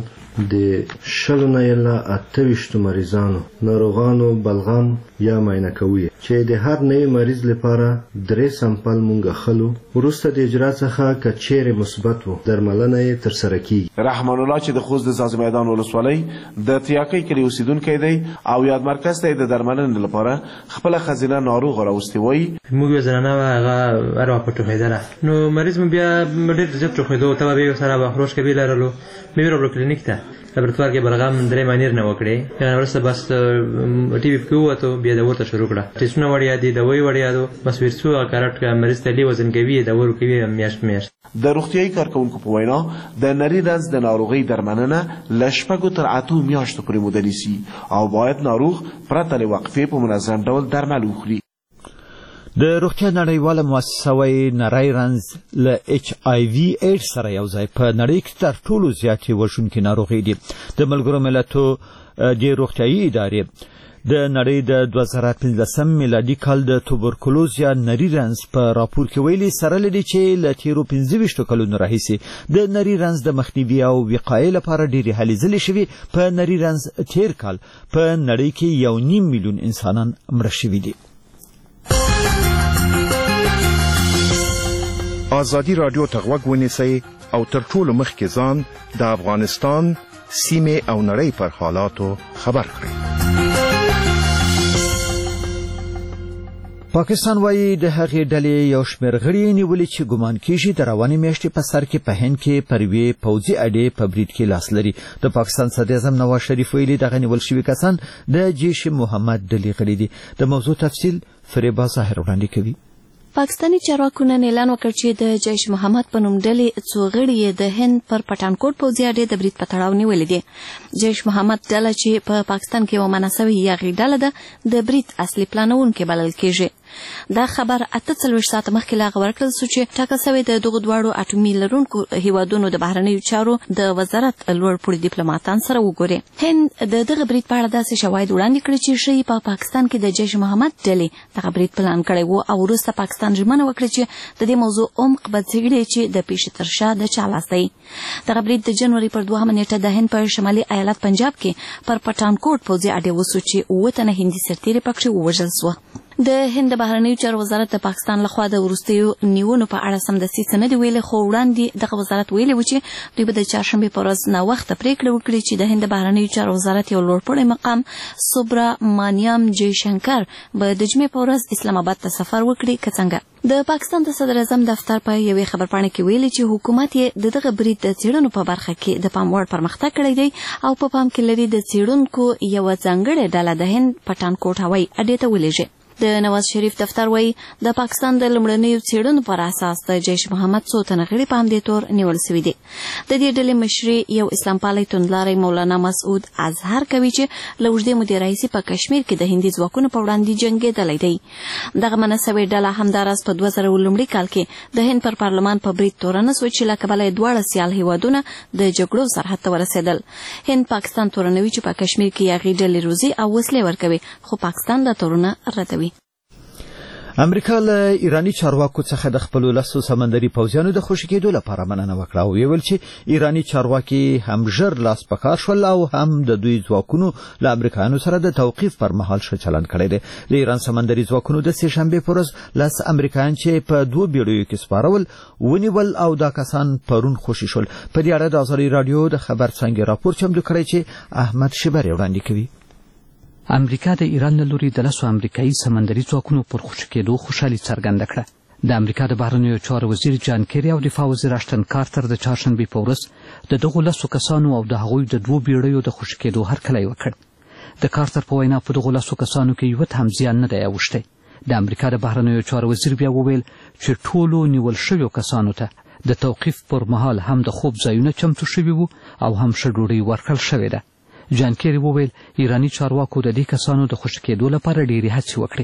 د شلو نه اله اته ویشتو مریضانو ناروغانو بلغم یا معاینه کوي چې د هر نوي مریض لپاره درې سمپل مونږ اخلو. وروسته د اجرا څخه که چیرې مثبت و درملنه یې ترسره کیږي. رحمان الله چې د خوست د ځاځي میدان ولسوالۍ د تیاکۍ کلي اوسیدونکی دی او یاد مرکز ته د درملنې لپاره خپله ښځینه ناروغه راوستې وایي موږ یوه زنانه وه هغه هر وخت په ټوخېدله نو مریض مو بیا ډېر زیات ټوخېدو ته به بیا سره به خروش کوي لرلو مې وروړو کلینیک ته لابراتوار کې بلغم درې معاینې رانه وکړې بیا وروسته بس ټي وي پکې ووتو بیا د ورته شروع کړه ټېسټونه وړیا دي دوایي وړیا دو بس ورڅو کارټ کړه مریض ته لي وزن کوي د ورو کوي میاشت میاشت. د روغتیایي کارکوونکو په وینا د نري رنځ د ناروغۍ درملنه له شپږو تر اتو میاشتو پورې موده نیسي او باید ناروغ پرته له وقفې په منظم ډول درمل وخوري. د روغتیا نړیواله مؤسسه وایي نری رنځ له اچ آی وي ایډز سره یو ځای په نړۍ کې تر ټولو زیاتې وژونکې ناروغۍ دي. د ملګرو ملتو د روغتیایي ادارې د نړۍ د دوه زره پنځلسم میلادي کال د توبرکلوز یا نري رنځ په راپور کې ویلي سره لري چې له تیرو پنځه ویشتو کلونو راهیسې د نري رنځ د مخنیوي او وقایې لپاره ډېرې هلې ځلې شوي. په نري رنځ تیر کال په نړۍ کې یو نیم میلیون انسانان مړه شوي دي. ازادي رادیو ته غوږ ونیسئ او تر ټولو مخکې ځان د افغانستان سیمې او نړۍ پر حالاتو خبر کړئ. پاکستان وایي د هغې ډلې یو شمېر غړي نیولي چې ګمان کېږي د روانې میاشتې په سر کې په هند کې پر یوې پوځي اډې په برید کې لاس لري. د پاکستان صدر اعظم نواز شریف ویلي دغه نیول شوي کسان د جیش محمد ډلې غړي دي. د موضوع تفصیل فریبا ظاهر وړاندې کوي. پاکستاني چارواکو نن اعلان وکړ چې د جیش محمد په نوم ډلې څو غړي د هند پر پټانکوټ پوځي اډې د برید په تړاو نیولې دي. جیش محمد ډله چې په پا پاکستان کې ومنل شوې یاغي ډله ده د برید اصلي پلانونکي بلل کېږي. دا خبر اته څلوېښت ساعته مخکې لا ورکړل شو چې ټاکل شوی د دغو دواړو اټومي لرونکو هیوادونو د بهرنیو چارو د وزارت لوړ پوړي ډیپلوماټان سره وګوري. هند د دغه برید په اړه داسې شواهد وړاندې کړي چې ښایي په پاکستان کې د جیش محمد ډلې دغه برید پلان کړی و او وروسته پاکستان ژمنه وکړه چې د دې موضوع عمق به څېړي چې د پیښې تر شا د چا لاس دی. دغه برید د جنوري پر دوهمه نیټه د هند په شمالي ایالت پنجاب کې پر پټانکوټ پوځي اډې وسو چې اووه تنه هندي سرتیري پکښې ووژل شوه. د هند بهرنیو چارو وزارت د پاکستان لخوا د وروستیو نیونو په اړه سمدستي څه نه دي ویلي، خو وړاندې دغه وزارت ویلي و چې دوی به د چهارشنبې په ورځ ناوخته پریکړه وکړي چې د هند بهرنیو چارو وزارت یو لوړپوړی مقام سوبرامانیام جیشنکر به د جمعې په ورځ اسلام آباد ته سفر وکړي که څنګه. د پاکستان د صدر اعظم دفتر په یوې خبرپاڼه کې ویلي چې حکومت یې د دغه برید د څېړنو په برخه کې د پام وړ پرمختګ کړی دی او په پام کې لري د څېړونکو یوه ځانګړې ډله د هند پټانکوټ هوایي اډې ته ولېږي. د نواز شریف دفتر وایي د پاکستان د لومړنیو څېړنو پر اساس د جیش محمد څو تنه غړي په همدې تور نیول سوي دي. د دې ډلې مشري یو اسلام پالی توندلاری مولانا مسعود اظهر کوي چې له اوږدې مودې راهیسې په کشمیر کې د هندي ځواکونو په وړاندې جنګېدلی دی. دغه منع سوې ډله همداراز په دوه زره لومړي کال کې د هند پر پارلمان په برید تورنه سوه چې له کبله یې دواړه سیال هیوادونه د جګړو سرحد ته ورسېدل. هند پاکستان تورنوي چې په کشمیر کې یاغي ډلې روزي او وسلې ورکوي، خو پاکستان دا تورونه ردوي. امریکا له ایرانی چارواکو څخه د خپلو لسو سمندري پوځیانو د خوشي کېدو لپاره مننه وکړه او ویل چې ایرانی چارواکي هم ژر لاس په کار شول او هم د دوی ځواکونو له امریکایانو سره د توقیف پر مهال ښه چلند کړی دی. د ایران سمندري ځواکونو د سې شنبې په ورځ لس امریکایان چې په دوو بیړیو کې سپارول ونیول او دا کسان پرون خوشي شول. په دې اړه د ازادي راډیو د خبر څانګې راپور چمتو کړی چې احمد شبری وړاندې کوي. امریکا د ایران له لوري د لسو امریکایي سمندري ځواکونو پر خوشي کېدو خوشحالي څرګنده کړه. د امریکا د بهرنیو چارو وزیر جان کیری او دفاع وزیر اشتن کارتر د چهارشنبې په ورځ د دغو لسو کسانو او د هغوی د دوو بیړیو د خوشي کېدو هرکلی وکړ. د کارتر په وینا په دغو لسو کسانو کې یوه هم زیان نه دی اوښتی. د امریکا د بهرنیو چارو وزیر بیا وویل چې ټولو نیول شویو کسانو ته د توقیف پر مهال هم د خوب ځایونه چمتو شوي وو او هم ښه ډوډۍ ورکړل شوې ده. جان کیری وویل ایرانی چارواکو د دې کسانو د خوشي کېدو لپاره ډېرې هڅې وکړې.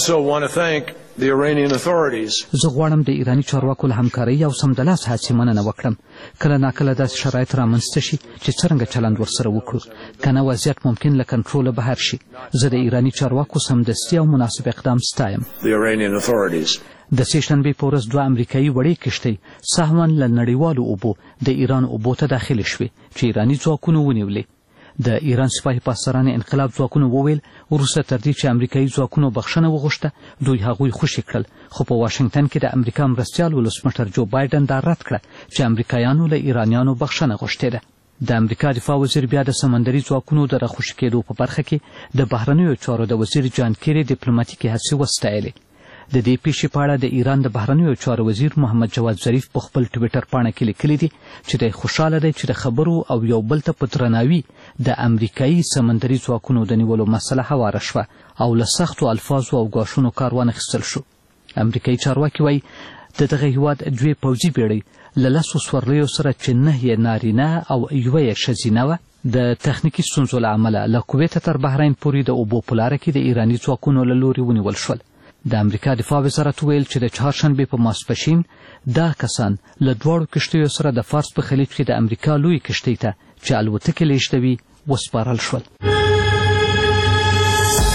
زه غواړم د ایرانی چارواکو له همکارۍ او سمدلاس هڅې مننه وکړم. کله ناکله داسې شرایط رامنځته شي چې څرنګه چلند ورسره وکړو، کنه وضعیت ممکن له کنټروله بهر شي. زه د ایرانی چارواکو سمدستي او مناسب اقدام ستایم. د سې شنبې په ورځ دوه امریکایي وړې کښتۍ سهواً له نړیوالو اوبو د ایران اوبو ته داخلې شوې چې ایرانی ځواکونو ونیولې. د ایران سپاهي پاسداران انقلاب ځواکونو وویل وروسته تر دې چې امریکایي ځواکونو بخښنه وغوښته دوی هغوی خوشي کړل، خو په واشنګټن کې د امریکا مرستیال ولسمشر جو بایډن دا رد کړه چې امریکایانو له ایرانیانو بخښنه غوښتې ده. د امریکا دفاع وزیر بیا د سمندري ځواکونو د راخوشي کېدو په برخه کې د بهرنیو چارو د وزیر جان کیری ډیپلوماټیکي هڅې وستایلې. د دې پیښې په اړه د ایران د بهرنیو چارو وزیر محمد جواد ظریف په خپل ټویټر پاڼه کې لیکلي دي چې دی خوشحاله دی چې د خبرو او یو بل ته په درناوي د امریکایي سمندري ځواکونو د نیولو مسله هواره شوه او له سختو الفاظو او ګواښونو کار وانخیستل شو. امریکایي چارواکي وایي د دغه هیواد دوې پوځي بیړۍ له لسو سورلیو سره چې نه یې نارینه او یوه یې ښځینه وه د تخنیکي ستونزو له امله له کویته تر بحرین پورې د اوبو په لاره کې د ایراني ځواکونو له لوري ونیول شول. د امریکا دفاع وزارت ویل چې د چهارشنبې په ماسپښین دا کسان له دواړو کښتیو سره د فارس په خلیج کې د امریکا لویې کښتۍ ته چې الوتکې لیږدوي وسپارل شول.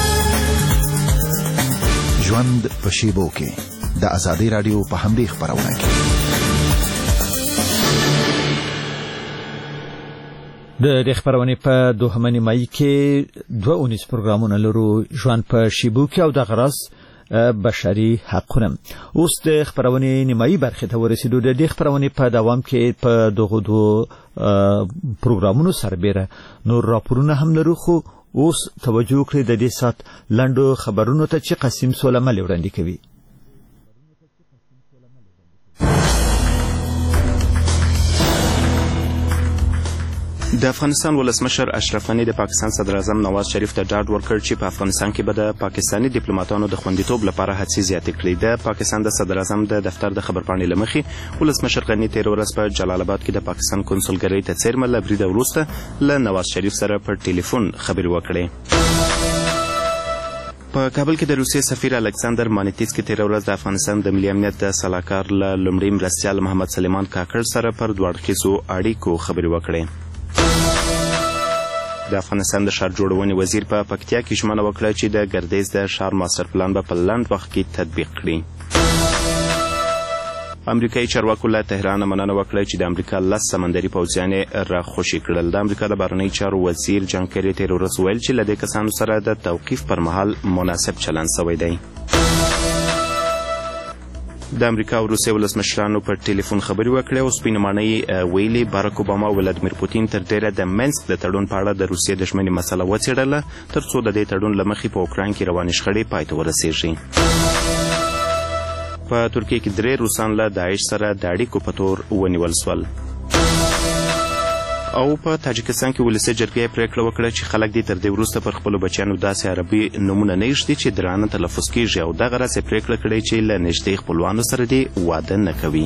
ژوند په شیبو کې د ازادي رادیو په همدې خبرونه کې د دې خبرونه په دوهمه نیمایي کې دوه اونیز پروګرامونه لرو ژوند په شیبو کې او د غرض بشري حقونه. اوس د خبرونه نیمایي برخه ته ورسېدو. د دې خبرونه په دوام کې په دغه دوه پروګرامونو سربېره نور راپورونه هم لرو، خو اوس توجه کړئ د دې سات لنډو خبرونو ته چې قاسم سولمل وړاندې کوي. د افغانستان ولسمشر اشرف غني د پاکستان صدر اعظم نواز شریف ته ډاډ ورکړ چې په افغانستان کې به د پاکستاني ډیپلوماټانو د خوندیتوب لپاره هڅې زیاتې کړي. د پاکستان د صدر اعظم د دفتر د خبرپاڼې له مخې ولسمشر غني تېره ورځ په جلال آباد کې د پاکستان کنسولګرۍ ته څیرمه له بریده وروسته له نواز شریف سره په ټلیفون خبرې وکړې. په کابل کې د روسیې سفیر الکساندر مانیتسکي تېره ورځ د افغانستان د ملي امنیت د سلاکار له لومړي مرستیال محمد سلیمان کاکړ سره پر دوه اړخیزو اړیکو خبرې وکړې. د افغانستان د ښار جوړونې وزیر په پکتیا کې ژمنه وکړه چې د ګردیز د ښار ماستر پلان به په لنډ وخت کې تطبیق کړي. امریکایي چارواکو له تهران مننه وکړه چې د امریکا لس سمندري پوځیان یې راخوشي کړل. د امریکا د بهرنیو چارو وزیر جان کیري تېره ورځ ویل چې له دې کسانو سره د توقیف پر مهال مناسب چلند شوی دی. د امریکا او روسیې ولسمشرانو په ټلیفون خبرې وکړې او سپینمانۍ ویلي باراک اوباما او ولادیمیر پوتین تر ډیره د منسک د تړون په اړه د روسیې دښمني مسله وڅېړله تر څو د دې تړون له مخې په اوکراین کې روانې شخړې پای ته ورسیږي. په ترکیه کې درې روسان له داعش سره د اړیکو په تور ونیول شول. او په تاجکستان کې ولسي جرګې پریکړه وکړه چې خلک دې تر دې وروسته پر خپلو بچیانو داسې عربي نومونه نه ایږدي چې درانه تلفظ کیږي او دغه راز یې پریکړه کړې چې له نږدې خپلوانو سره دې واده نه کوي.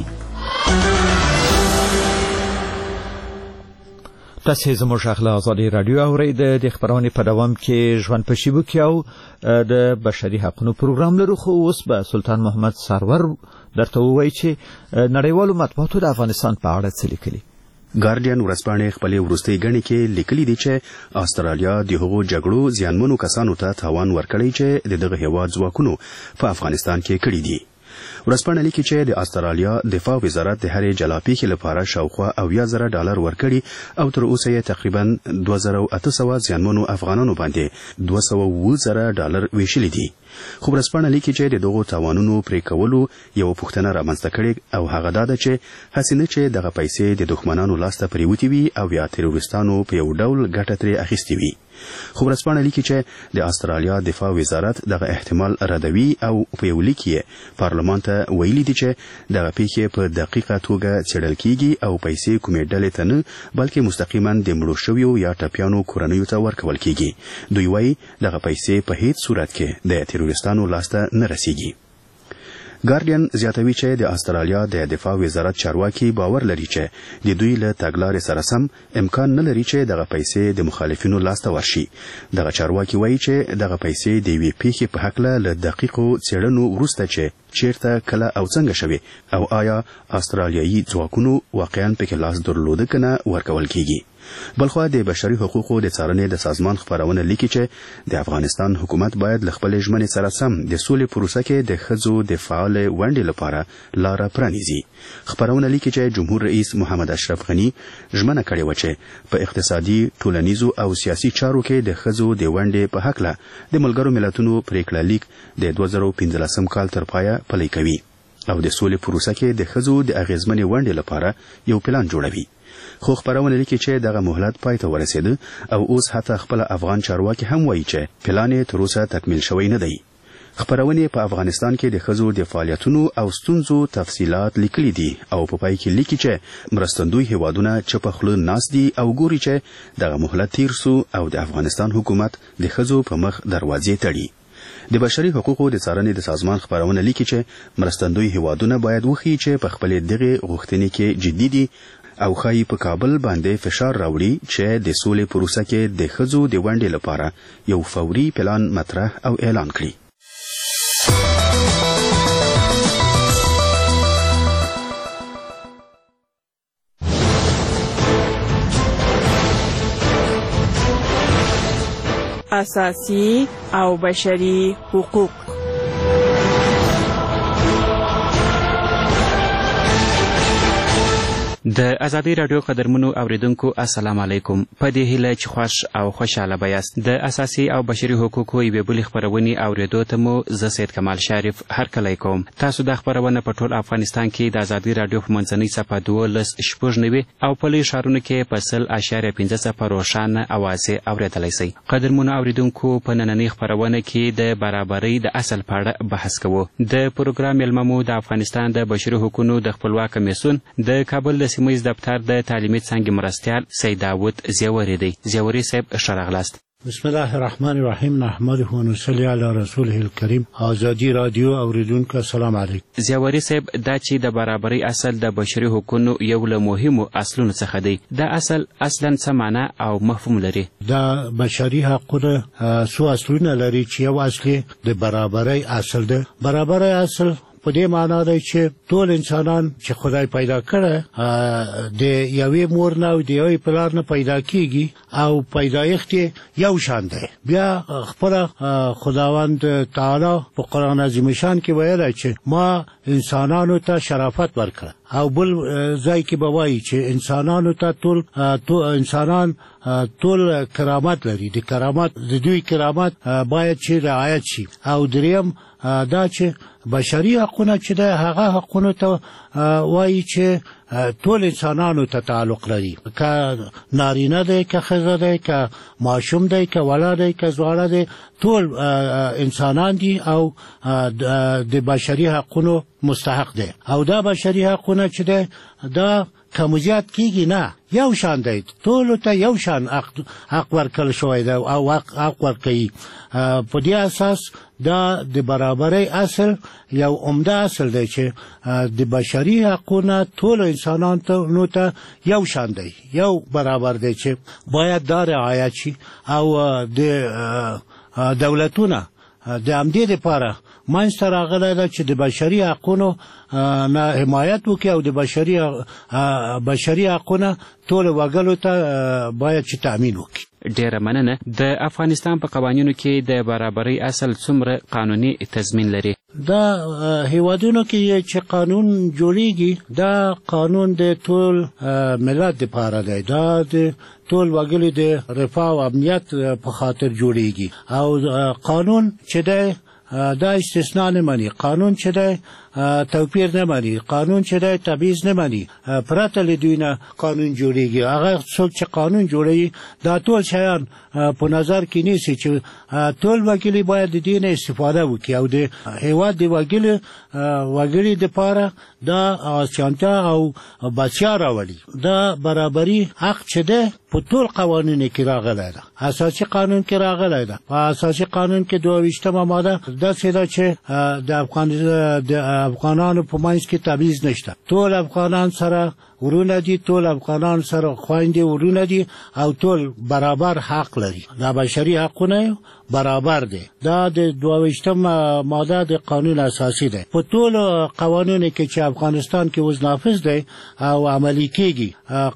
تاسې زموږ غږ له ازادي راډیو اورئ. د دې خبرونې په دوام کې ژوند په شیبو کې او د بشري حقونو پروګرام لرو، خو اوس به سلطان محمد سرور درته ووایي چې نړیوالو مطبوعاتو د افغانستان په اړه څه لیکلي. ګارډین ورځپاڼې خپلې وروستۍ ګڼې کې لیکلي دي چې استرالیا د هغو جګړو زیانمنو کسانو ته تاوان ورکړی چې د دغه هیواد ځواکونو په افغانستان کې کړي دي. ورځپاڼه لیکي چې د استرالیا دفاع وزارت د هرې جلاپیښې لپاره شاوخوا اویا زره ډالر ورکړي او تر اوسه یې تقریبا دوه زره اته سوه زیانمنو افغانانو باندې دوه سوه اووه زره ډالر ویشلي دي. خو ورځپاڼه لیکي چې د دغو تاوانونو پرې کولو یوه پوښتنه رامنځته کړې او هغه دا ده چې هسې نه چې دغه پیسې د دښمنانو لاسته پرېوتې وي او یا تروریستانو په یو ډول ګټه ترې اخیستې وي. خو ورځپاڼه لیکي چې د استرالیا دفاع وزارت دغه احتمال ردوي او په یو لیک یې پارلمان ته ویلي دي چې دغه پیښې په دقیقه توګه څېړل کیږي او پیسې کومې ډلې ته نه بلکې مستقیما د مړو شویو یا ټپیانو کورنیو ته ورکول کیږي. دوی وایي دغه پیسې په هیڅ صورت کې د تروریستانو لاسته نه رسیږي. ګارډین زیاتوي چې د استرالیا د دفاع وزارت چارواکي باور لري چې د دوی له تګلارې سره سم امکان نه لري چې دغه پیسې د مخالفینو لاسته ورشي. دغه چارواکي وایي چې دغه پیسې د یوې پیښې په هکله له دقیقو څېړنو وروسته چې چیرته کله او څنګه شوي او آیا استرالیایي ځواکونو واقعا پکې لاس درلوده که نه ورکول کیږي. بلخوا د بشري حقوقو د څارنې د سازمان خبرونه لیکي چې د افغانستان حکومت باید له خپلې ژمنې سره سم د سولې پروسه کې د ښځو د فعالې ونډې لپاره لاره پرانیزي. خبرونه لیکي چې جمهور رئیس محمد اشرف غني ژمنه کړې وه چې په اقتصادي، ټولنیزو او سیاسي چارو کې د ښځو د ونډې په هکله د ملګرو ملتونو پریکړه لیک د دوه زره پنځلسم کال تر پایه پلی کوي او د سولې پروسه کې د ښځو د اغیزمنې ونډې لپاره یو پلان جوړوي. خو خبرونه لیکي چې دغه مهلت پای ته ورسېده او اوس حتی خپل افغان چارواکي هم وایي چې پلان یې تر اوسه تکمیل شوی نه دی. خبرونه په افغانستان کې د ښځو د فعالیتونو او ستونزو تفصیلات لیکلي دي او په پای کې لیکي چې مرستندوی هیوادونه چپه خوله ناست دي او ګوري چې دغه مهلت تیر سو او د افغانستان حکومت د ښځو په مخ دروازې تړي. د بشري حقوقو د څارنې د سازمان خبرونه لیکي چې مرستندوی هیوادونه باید وښیي چې په خپلې دغه غوښتنې کې جدي دي او خای په کابل باندې فشار راوړي چې د سولې پروسه کې د ښځو د ونډې لپاره یو فوري پلان مطرح او اعلان کړي. اساسي او بشري حقوق د ازادي رادیو قدرمنو اوریدونکو السلام علیکم. په دې هیله چې خوښ او خوشاله به یاست. د اساسي او بشري حقوقو یوې بلې خپرونې اورېدو ته مو زه سید کمال شریف هرکلی کوم. تاسو دا خپرونه په ټول افغانستان کې د ازادي رادیو په منځنۍ څپه دولس شپږ نوي او په لویو ښارونو کې په سل اشاریه پنځه څپه روښانه اوازې اورېدلی شئ. قدرمنو اوریدونکو په نننۍ خپرونه کې د برابرۍ د اصل په اړه بحث کوو. د پروګرام میلمه مو د افغانستان د بشري حقوقو د خپلواک کمیسیون د کابل د سیمه ییز دفتر د تعلیمي څانګې مرستیال سید داود زیوري دی. زیوري صاحب ښه راغلاست. بسم الله الرحمن الرحیم. نحمده و نصلي علی رسوله الکریم. ازادي رادیو اوریدونکو السلام علیکم. زیوري صاحب دا چې د برابرۍ اصل د بشري حقوقو یو له مهمو اصلونو څخه دی. دا اصل اصلا څه معنا او مفهوم لري؟ دا بشري حقوق څو اصلونه لري چې یو اصل د برابرۍ اصل ده. برابرۍ اصل په دې معنا دی چې ټول انسانان چې خدای پیدا کړه د یوې مور نه او د یوې پلار نه پیدا کیږي او پیدایښت یو شان دی. بیا خپل خداوند تعالی په قرآن عظیم شان کې ویلی چې ما انسانانو ته شرافت ورکړه او بل ځای کې به وایي چې انسانانو ته ټول انسانان ټول کرامت لري. د کرامت د دوی کرامت باید چې رعایت شي. او دریم دا چې بشري حقونه چې ده هغه حقونه ته وایي چې ټول انسانانو ته تعلق لري، که نارینه دی که ښځه دی که ماشوم دی که ولا دی که ځوانه دی، ټول انسانان دي او د بشري حقونو مستحق دی. او دا بشري حقونه چې ده دا کم زیات کیږي نه، یو شان دی، ټولو ته یو شان حق ورکړل شوی دی او حق ورکوي. په دې اساس دا د برابرۍ اصل یو عمده اصل دی چې د بشري حقونه ټول انسانانو ته یو شان دی، یو برابر دی چې باید دا رعایت شي. او د دولتونه د همدې لپاره منځته راغلی ده چې د بشري حقونو نه حمایت وکړي او د بشري بشري حقونه ټول وګړو ته باید چې تأمین وکړي. ډیره مننه. د افغانستان په قوانینو کې د برابرۍ اصل څومره قانوني تضمین لري؟ دا هیوادونو کې چې قانون جوړیږي دا قانون د ټول ملت لپاره دی، دا د ټول وګړي د رفاه او امنیت په خاطر جوړیږي. او قانون چې دی دا استثناء نه مني، قانون چې دی توپیر نه مني، قانون چې دی تبعیض نه مني. پرته له دوی نه قانون جوړیږي. هغه څوک چې قانون جوړوي دا ټول شیان په نظر کې نیسي چې ټول وګړي باید د دې نه استفاده وکړي او د هیواد د وګړي وګړي دپاره دا اسانتیا او بچیا راولي. دا برابري حق چې دی په ټول قوانینو کې راغلی ده، اساسي قانون کې راغلی ده. په اساسي قانون کې دوه ویشتمه ماده داسې ده چې د افغان د افغانانو په منځ کې تبعیض نشته، ټول افغانان سره ورونه دي، ټول افغانان سره خویندې ورونه دي او ټول برابر حق لري. دا بشري حقونه برابر دي. دا د دوه ویشتم ماده د قانون اساسي ده. په ټول قوانینو کې چې افغانستان کې اوس نافذ دی او عملي کیږي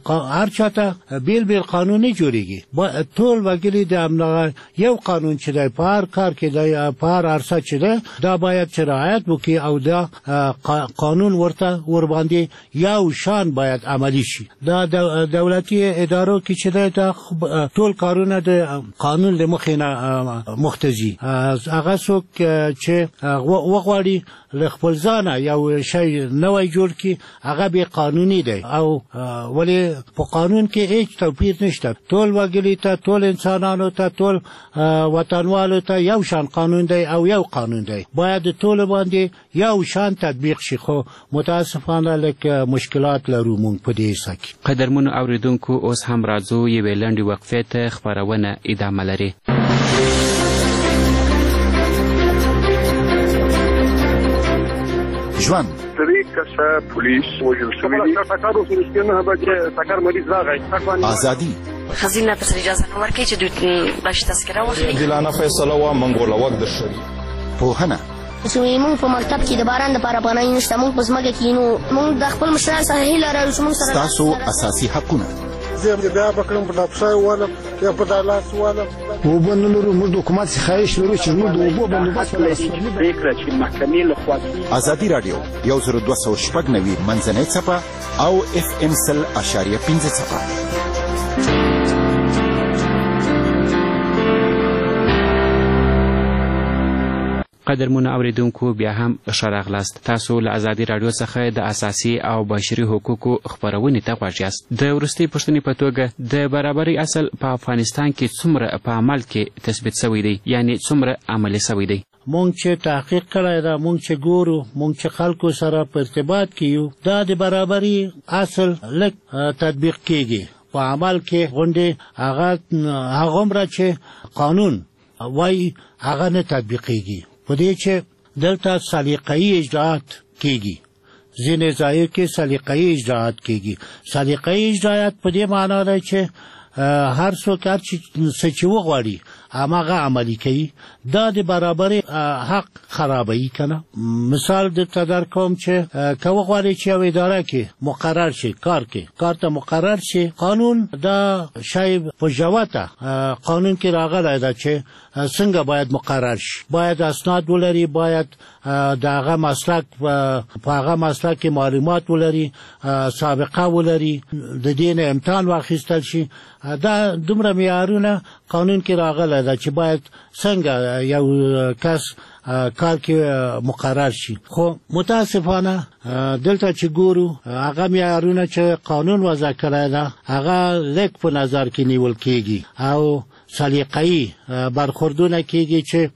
هر چاته بیل بیل قانون نه جوړیږي. ټول وګړي د امنغه یو قانون چې دی په هر کار کې دی، په هر عرصه چې دی دا باید چې رعایت وکړي او دا قانون ورته ورباندې یو شان باید عملی شي. دا دولتي ادارو کې چې دا ټول کارونه د قانون له مخې نه مختزي. هغه څوک چې وغواړي له خپل ځانه یو شی نوی جوړ کړي هغه بې قانوني دی. او ولې په قانون کې هیڅ توپیر نشته، ټول وګړي ته، ټول انسانانو ته، ټول وطنوالو ته یو شان قانون دی او یو قانون دی، باید ټول باندې یو شان تطبیق شي. خو متاسفانه لکه مشکلات لرو مونږ په دې حصه کې. قدرمنو اوریدونکو اوس هم راځو یوې لنډې وقفې ته، خپرونه ادامه لري. ژوند درې کسه پولیس وژل شوي دي. ټکر وشو چې نه به چې ټکر مریض راغی. ازادي خزینه په اجازه نه ورکړي چې دوی باش تذکره واخلي. عادلانه فیصله وا منګوله وخت درشي. پوهنه چې موږ په مکتب کې د باران لپاره پناه نشته، موږ په ځمکه کې نو موږ د خپل مشرانو سره هیله لرو چې موږ سره تاسو اساسي حقونه زه بیا بکرم په ډاپسای والا یا په دا لاس واله اوبه نه لرو موږ د حکومت څخه خواهش لرو چې موږ د اوبو بندوبست پرېکړه چې محکمې لخوا ازادي راډیو یو زر دوه سوه شپږ نوي منځنۍ څپه او اف ام سل اشاریه پنځه څپه. قدرمن اوریدونکو بیا هم ښه راغلاست. تاسو له ازادي راډیو څخه د اساسي او بشري حقوقو خپرونې ته غوږ یاست. د وروستۍ پوښتنې په توګه د برابرۍ اصل په افغانستان کې څومره په عمل کې تثبیت شوی دی، یعنی څومره عملي شوی دی؟ مونږ چې تحقیق کړی دا، مونږ چې ګورو، مونږ چې خلکو سره په ارتباط کې یو، دا د برابرۍ اصل لږ تطبیق کیږي. په عمل کې غونډې هغه هغومره چې قانون وایي هغه نه تطبیقیږي. په دې چې دلته سلیقه‌ای اجراءات کیږي، ځینې ځایو کې سلیقه‌ای اجراءات کیږي. سلیقه‌ای اجراءات په دې معنا ده چې هر څوک هر څه چې وغواړي هماغه عملي کوي. دا د برابرۍ حق خرابوي که نه. مثال درته درکوم چې که وغواړي چې یو اداره کې مقرر شي، کار کې کار ته مقرر شي، قانون دا شی په ژوته قانون کې راغلی ده چې څنګه باید مقرر شي، باید اسناد ولري، باید د هغه مسلک په هغه مسلک کې معلومات ولري، سابقه ولري، د دې نه امتحان واخیستل شي. دا دومره معیارونه قانون کې راغلی ده چې باید څنګه یو کس کار کې مقرر شي. خو متاسفانه دلته چې ګورو هغه معیارونه چې قانون وضع کړی ده هغه لږ په نظر کې نیول کېږي او سلیقه‌ای برخوردونه کېږي چې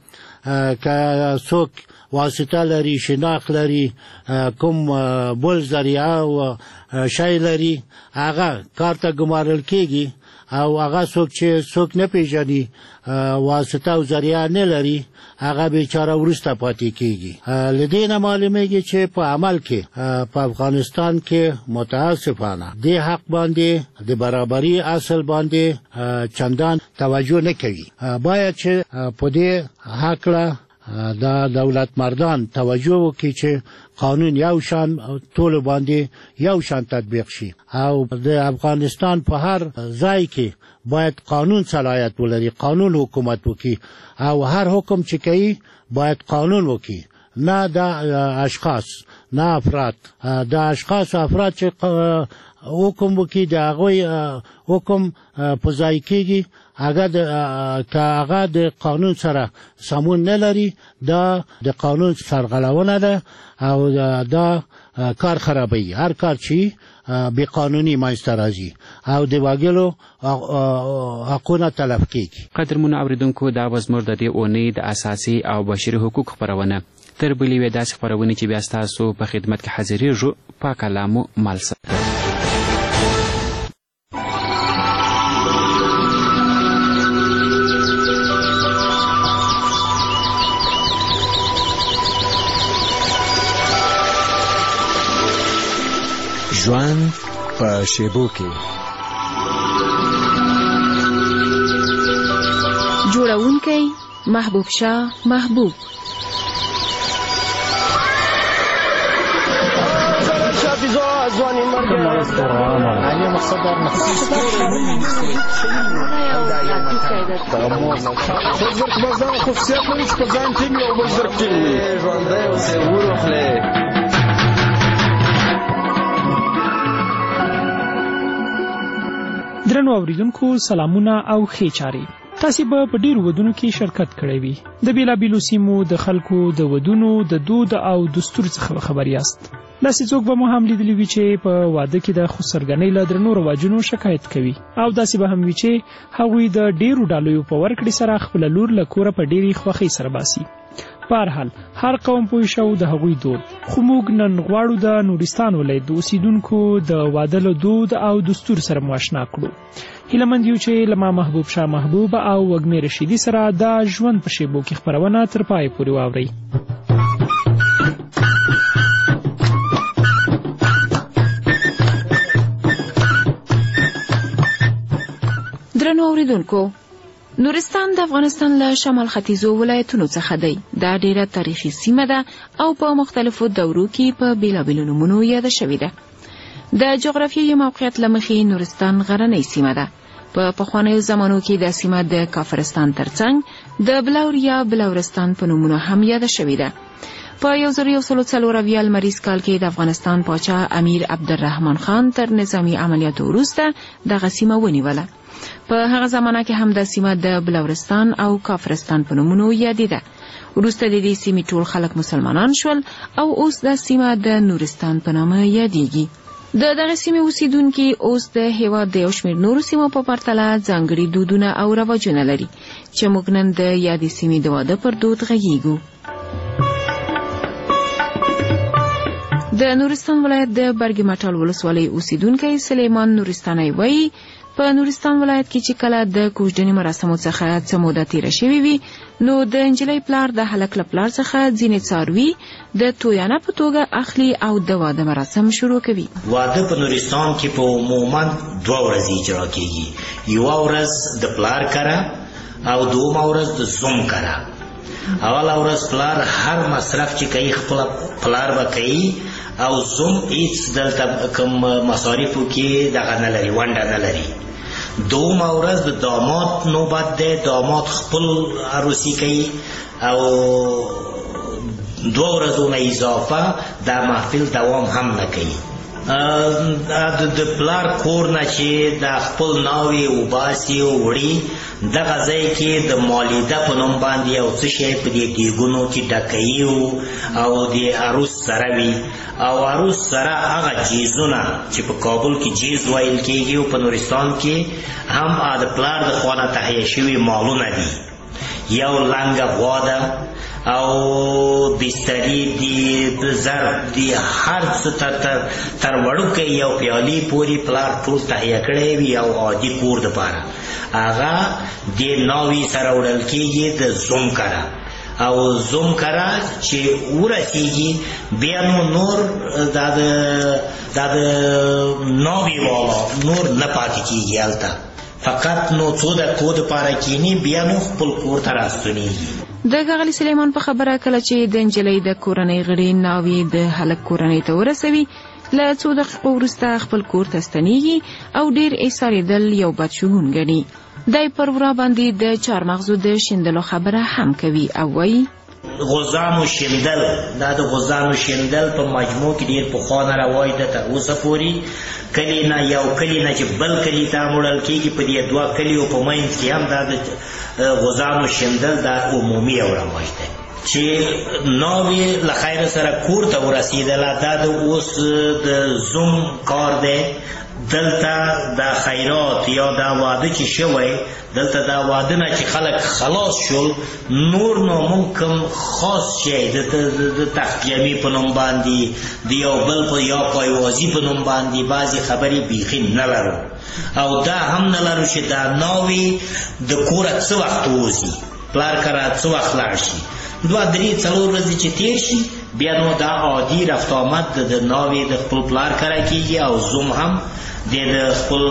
که څوک واسطه لري، شناخت لري، کوم بل ذریعه او شی لري، هغه کار ته ګمارل کېږي او هغه څوک چې څوک نه پیژني، واسطه او ذریعه نه لري، هغه بیچاره وروسته پاتې کېږي. له دې نه معلومیږي چې په عمل کې په افغانستان کې متاسفانه دې حق باندې د برابرۍ اصل باندې چندان توجه نه کوي. باید چې په دې هکله دا دولت مردان توجه وکړي چې قانون یو شان ټول باندې یو شان تطبیق شي او د افغانستان په هر ځای کې باید قانون صلاحیت ولري، قانون حکومت وکړي او هر حکم چې کوي باید قانون وکړي، نه د اشخاص نه افراد. د اشخاص افراد چې حکم وکړي د هغوی حکم په ځای کېږي، هغه که هغه د قانون سره سمون نه لري، دا د قانون سرغړونه ده او دا کار خرابوي. هر کار چې بې قانوني منځته راځي او د وګړو حقونه تلف کېږي. قدرمنو اورېدونکو، دا به زموږ د دې اونۍ د اساسي او بشري حقوق خپرونه. تر بلې یوې داسې خپرونې چې بیا ستاسو په خدمت کې حاضرېږو، پاک الله مو مال ساتئ. ژوند په شیبو کې. جوړونکی محبوب شاه محبوب. درنو اوریدونکو، سلامونه او ښې چارې. تاسې به په ډېرو ودونو کې شرکت کړی وي. د بېلابېلو سیمو د خلکو د ودونو د دود او دستور څخه خبر یاست. داسې څوک به مو هم لیدلی وي چې په واده کې د خودسرګنۍ له درنو رواجونو شکایت کوي، او داسې به هم وي چې هغوی د ډېرو ډالیو په ورکړې سره خپله لور له کوره په ډېرې خوښۍ سره باسي. په هر حال هر قوم پوه شو د هغوی دود، خو موږ نن غواړو د نورستان ولایت د اوسیدونکو د واده له دود او دستور سره مو اشنا کړو. هیله مند یو چې له ما محبوب شاه محبوب او وږمې رشیدي سره دا ژوند په شیبو کې خپرونه تر پای پورې واورئ. درنو اوریدونکو، نورستان د افغانستان له شمال ختیځو ولایتونو څخه دی. دا ډیره تاریخي سیمه ده او په مختلفو دورو کې په بیلابیلو نومونو یاده شوې ده. د جغرافیایي موقعیت له مخې نورستان غرنۍ سیمه ده. په پخوانیو زمانو کې د سیمه د کافرستان ترڅنګ د بلور یا بلورستان په نومونو هم یاده شوې ده. په یو زر یو سل څلور اویا لمریز کال کې د افغانستان پاچا امیر عبدالرحمن خان تر نظامی عملیاتو وروسته دغه سیمه ونیوله. په هغه زمانه کې هم د سیمه د بلورستان او کافرستان په نومونو یادېده. وروسته د دې سیمې ټول خلک مسلمانان شول او اوس د سیمه د نورستان په نامه یادېږي. د دغه سیمې اوسیدونکي اوس د هیواد د یو شمېر نورو سیمو په پرتله ځانګړي دودونه او رواجونه لري چې موږ نن د یادې سیمې د واده پر دود غږیږو. د نورستان ولایت د برګ مټال ولسوالۍ اوسیدونکی سلیمان نورستانی وایي په نورستان ولایت کې چې کله د کوژدنې مراسمو څخه څه موده تیره شوې وي نو د نجلۍ پلار د هلک له پلار څخه ځینې څاروي د تویانه په توګه اخلي او د واده مراسم شروع کوي. واده په نورستان کې په عموما دوه ورځې اجرا کیږي. یوه ورځ د پلار کره او دویمه ورځ د زوم کره. اوله ورځ پلار هر مصرف چې کوي خپل پلار به کوي او زوم هیڅ دلته کوم مصارفو کې دغه نه لري، ونډه نه لري. دویمه ورځ د داماد نوبت دی، داماد خپل عروسي کوي او دوه ورځو نه اضافه دا محفل دوام هم نه کوي. د پلار کور نه چې د خپل ناوې وباسي او وړي دغه ځای کې د مالیده په نوم باندې یو څه شی په دې دیګونو کې ډکوي او د عروس سره وي او عروس سره هغه جیزونه چې په کابل کې جیز ویل کېږي او په نورستان کې هم د پلار د خوا نه تهیه شوي مالونه دي. یو لنګه غوا ده او بستری دی، ظرف دی، هر څه تر تر وړوکی یو پیالې پورې پلار ټول تهیه کړی وي او عادي کور دپاره هغه د ناوې سره وړل کېږي د زوم کره او زوم کره چې ورسیږي بیا نو نور دا د ناوې والا نور نه پاتې کېږي هلته، فقط نو څو دقیقو دپاره کښېني بیا نو خپل کور ته راستنېږي. د ښاغلي سلیمان په خبره کله چې د نجلۍ د کورنۍ غړي ناوې د هلک کورنۍ ته ورسوي له څو دقیقو وروسته خپل کور ته ستنېږي او ډېر ایسارېدل یو بد شګون ګڼي. دی پر ورا باندې د چارمغزو د شیندلو خبره هم کوي او وایي غوزانو شیندل، دا د غوزانو شیندل په مجموع کې ډېر پخوا نه رواج ده تر اوسه پورې. کلي نه یو کلي نه چې بل کلي ته وړل کېږي په دې دوه کلیو په منځ کې هم دا د غوزانو شیندل دا عمومي یو رواج دی چې ناوې له خیره سره کور ته ورسېدله. دا د اوس د زوم کار دی. دلته دا خیرات یا دا واده چې شوی دلته دا واده نه چې خلک خلاص شول نور نو مونږ کوم خاص شی د تخت جمعي په نوم باندې د یو بل په یا پایوازي په نوم باندې بعضې خبرې بیخي نه لرو او دا هم نه لرو چې دا ناوې د کوره څه وخت ووځي، پلار کره څه وخت لاړ شي. دوه درې څلور ورځې چې تیر شي بیا نو دا عادي رفت آمد د ناوې د خپل پلار کره کېږي او زوم هم د خپل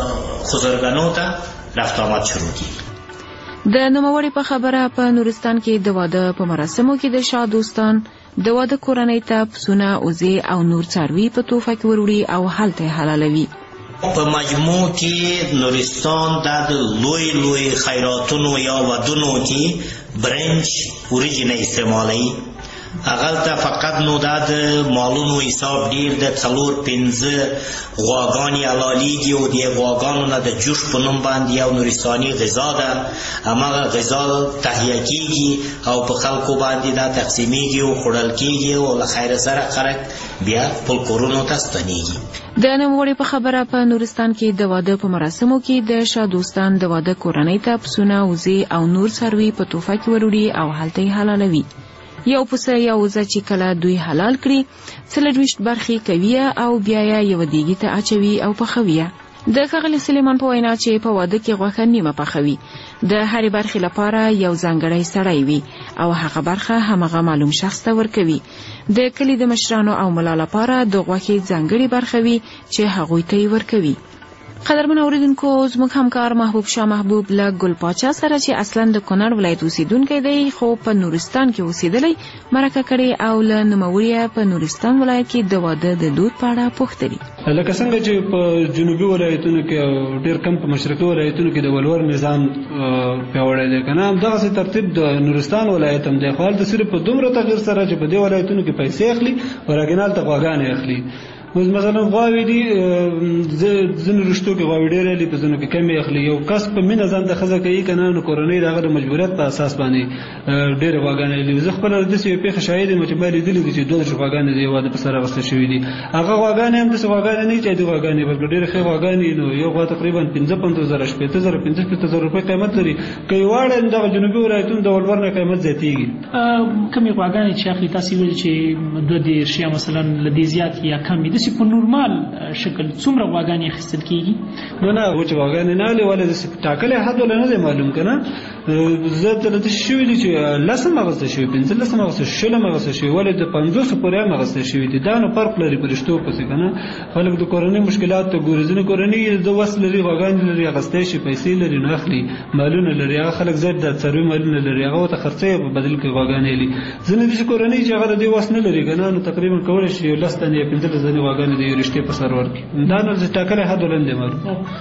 خزرګنو ته رفت آمد شروع کېږي. د نوموړي په خبره په نورستان کې د واده په مراسمو کې د شاه دوستان د واده کورنۍ ته پسونه، وزې او نور څاروي په توفه کې وروړي او هلته یې حلالوي. په مجموع کې نورستان دا د لوی لوی خیراتونو یا ودونو کې برنج اوریجن استعمالوي. هغلته فقط نو دا د مالونو حساب ډیر د څلور پنځه غواګانې حلالېږي او د غواګانو نه د جوش په نوم باندې یو نورستاني غذا ده، هماغه غذا تهیه کېږي او په خلکو باندې دا تقسیمېږي او خوړل کېږي او له خیره سره خلک بیا خپل کورونو ته ستنېږي. د نوموړي په خبره په نورستان کې د واده په مراسمو کې د شاه دوستان د واده کورنۍ ته پسونه، وزې او نور څاروي په توفه کې وروړي او هلته یې حلالوي. یو پسه یا وزه چې کله دوی حلال کړي څلرویشت برخې کوي او بیا یې یوه دیګي ته اچوي او پخوي. د ښاغلي سلیمان په وینا چې په واده کې غوښه نیمه پخوي، د هرې برخې لپاره یو ځانګړی سړی وي او هغه برخه همغه معلوم شخص ته ورکوي. د کلي د مشرانو او ملا لپاره د غوښې ځانګړې برخه وي چې هغوی ته یې ورکوي. قدرمن اوریدونکو، زموږ همکار محبوب شاه محبوب له ګل پاچا سره چې اصلا د کونړ ولایت اوسیدونکی دی خو په نورستان کې اوسېدلی مرکه کړې او له نوموړي په نورستان ولایت کې د واده د دود په اړه پوښتلي. لکه څنګه چې په جنوبي ولایتونو کې او ډېر کم په مشرقي ولایتونو کې د ولور نظام پیاوړی دی که نه همدغسې ترتیب د نورستان ولایت هم دی خو هلته صرف په دومره تغیر سره چې په دې ولایتونو کې پیسې اخلي ورګینال ته غواګانې اخلي. اوس مثلا غواوې دي ځینې رشتو کې غواوې ډېرې اخلي په ځینو کې کمې اخلي. یو کس په مینه ځان ته ښځه کوي که نه نو کورنۍ د هغه د مجبوریت په اساس باندې ډېرې غواګانې اخلي. زه خپله داسې یو پېښه شاهد یم چې ما لیدلي دي چې دوه دېرش غواګانې د یو واده په سر اخیستل شوي دي. هغه غواګانې هم داسې غواګانې نه وي چې عادي غواګانې بلکې ډېرې ښې غواګانې نو یو غوا تقریبا پنځه پنځوس زره شپېته زره پنځه شپېته زره روپۍ قیمت لري. که یې واړه دغه جنوبي ولایتونو د ولور نه قیمت زیاتېږي. کومې غواګانې چې اخلي تاسې ویل چې دوه دېرش یا مثلا له دې زیات یا کم وي داسې په نورمال شکل څومره غواګانې اخیستل کېږي؟ نه نه وچې غواګانې نه اخلي ولې داسې ټاکلی حد ولا نه دی معلوم که نه. زه ته داسې شوي دي چې لس هم اخیستل شوي پنځلس هم اخیستل شل هم اخیستل شوي ولې د پنځوسو پورې هم اخیستل شوي دي. دا نو فرق لري په رشتو پسې که نه. خلک د کورنۍ مشکلات ته ګوري. ځینې کورنۍ د وس لري غواګانې لري اخیستی شي پیسې لري نو اخلي مالونه لري. هغه خلک زیات د څاروي مالونه لري هغه ورته خرڅوي په بدل کې غواګانې اخلي. ځینې داسې کورنۍ چې هغه د دې وس نه لري که نه نو تقریبا کولی شي لس دانې یا پنځلس دانې غواګانې د یو رشتې په سر ورکړي. دا نو ټاکلی حد ولن دی معلوم.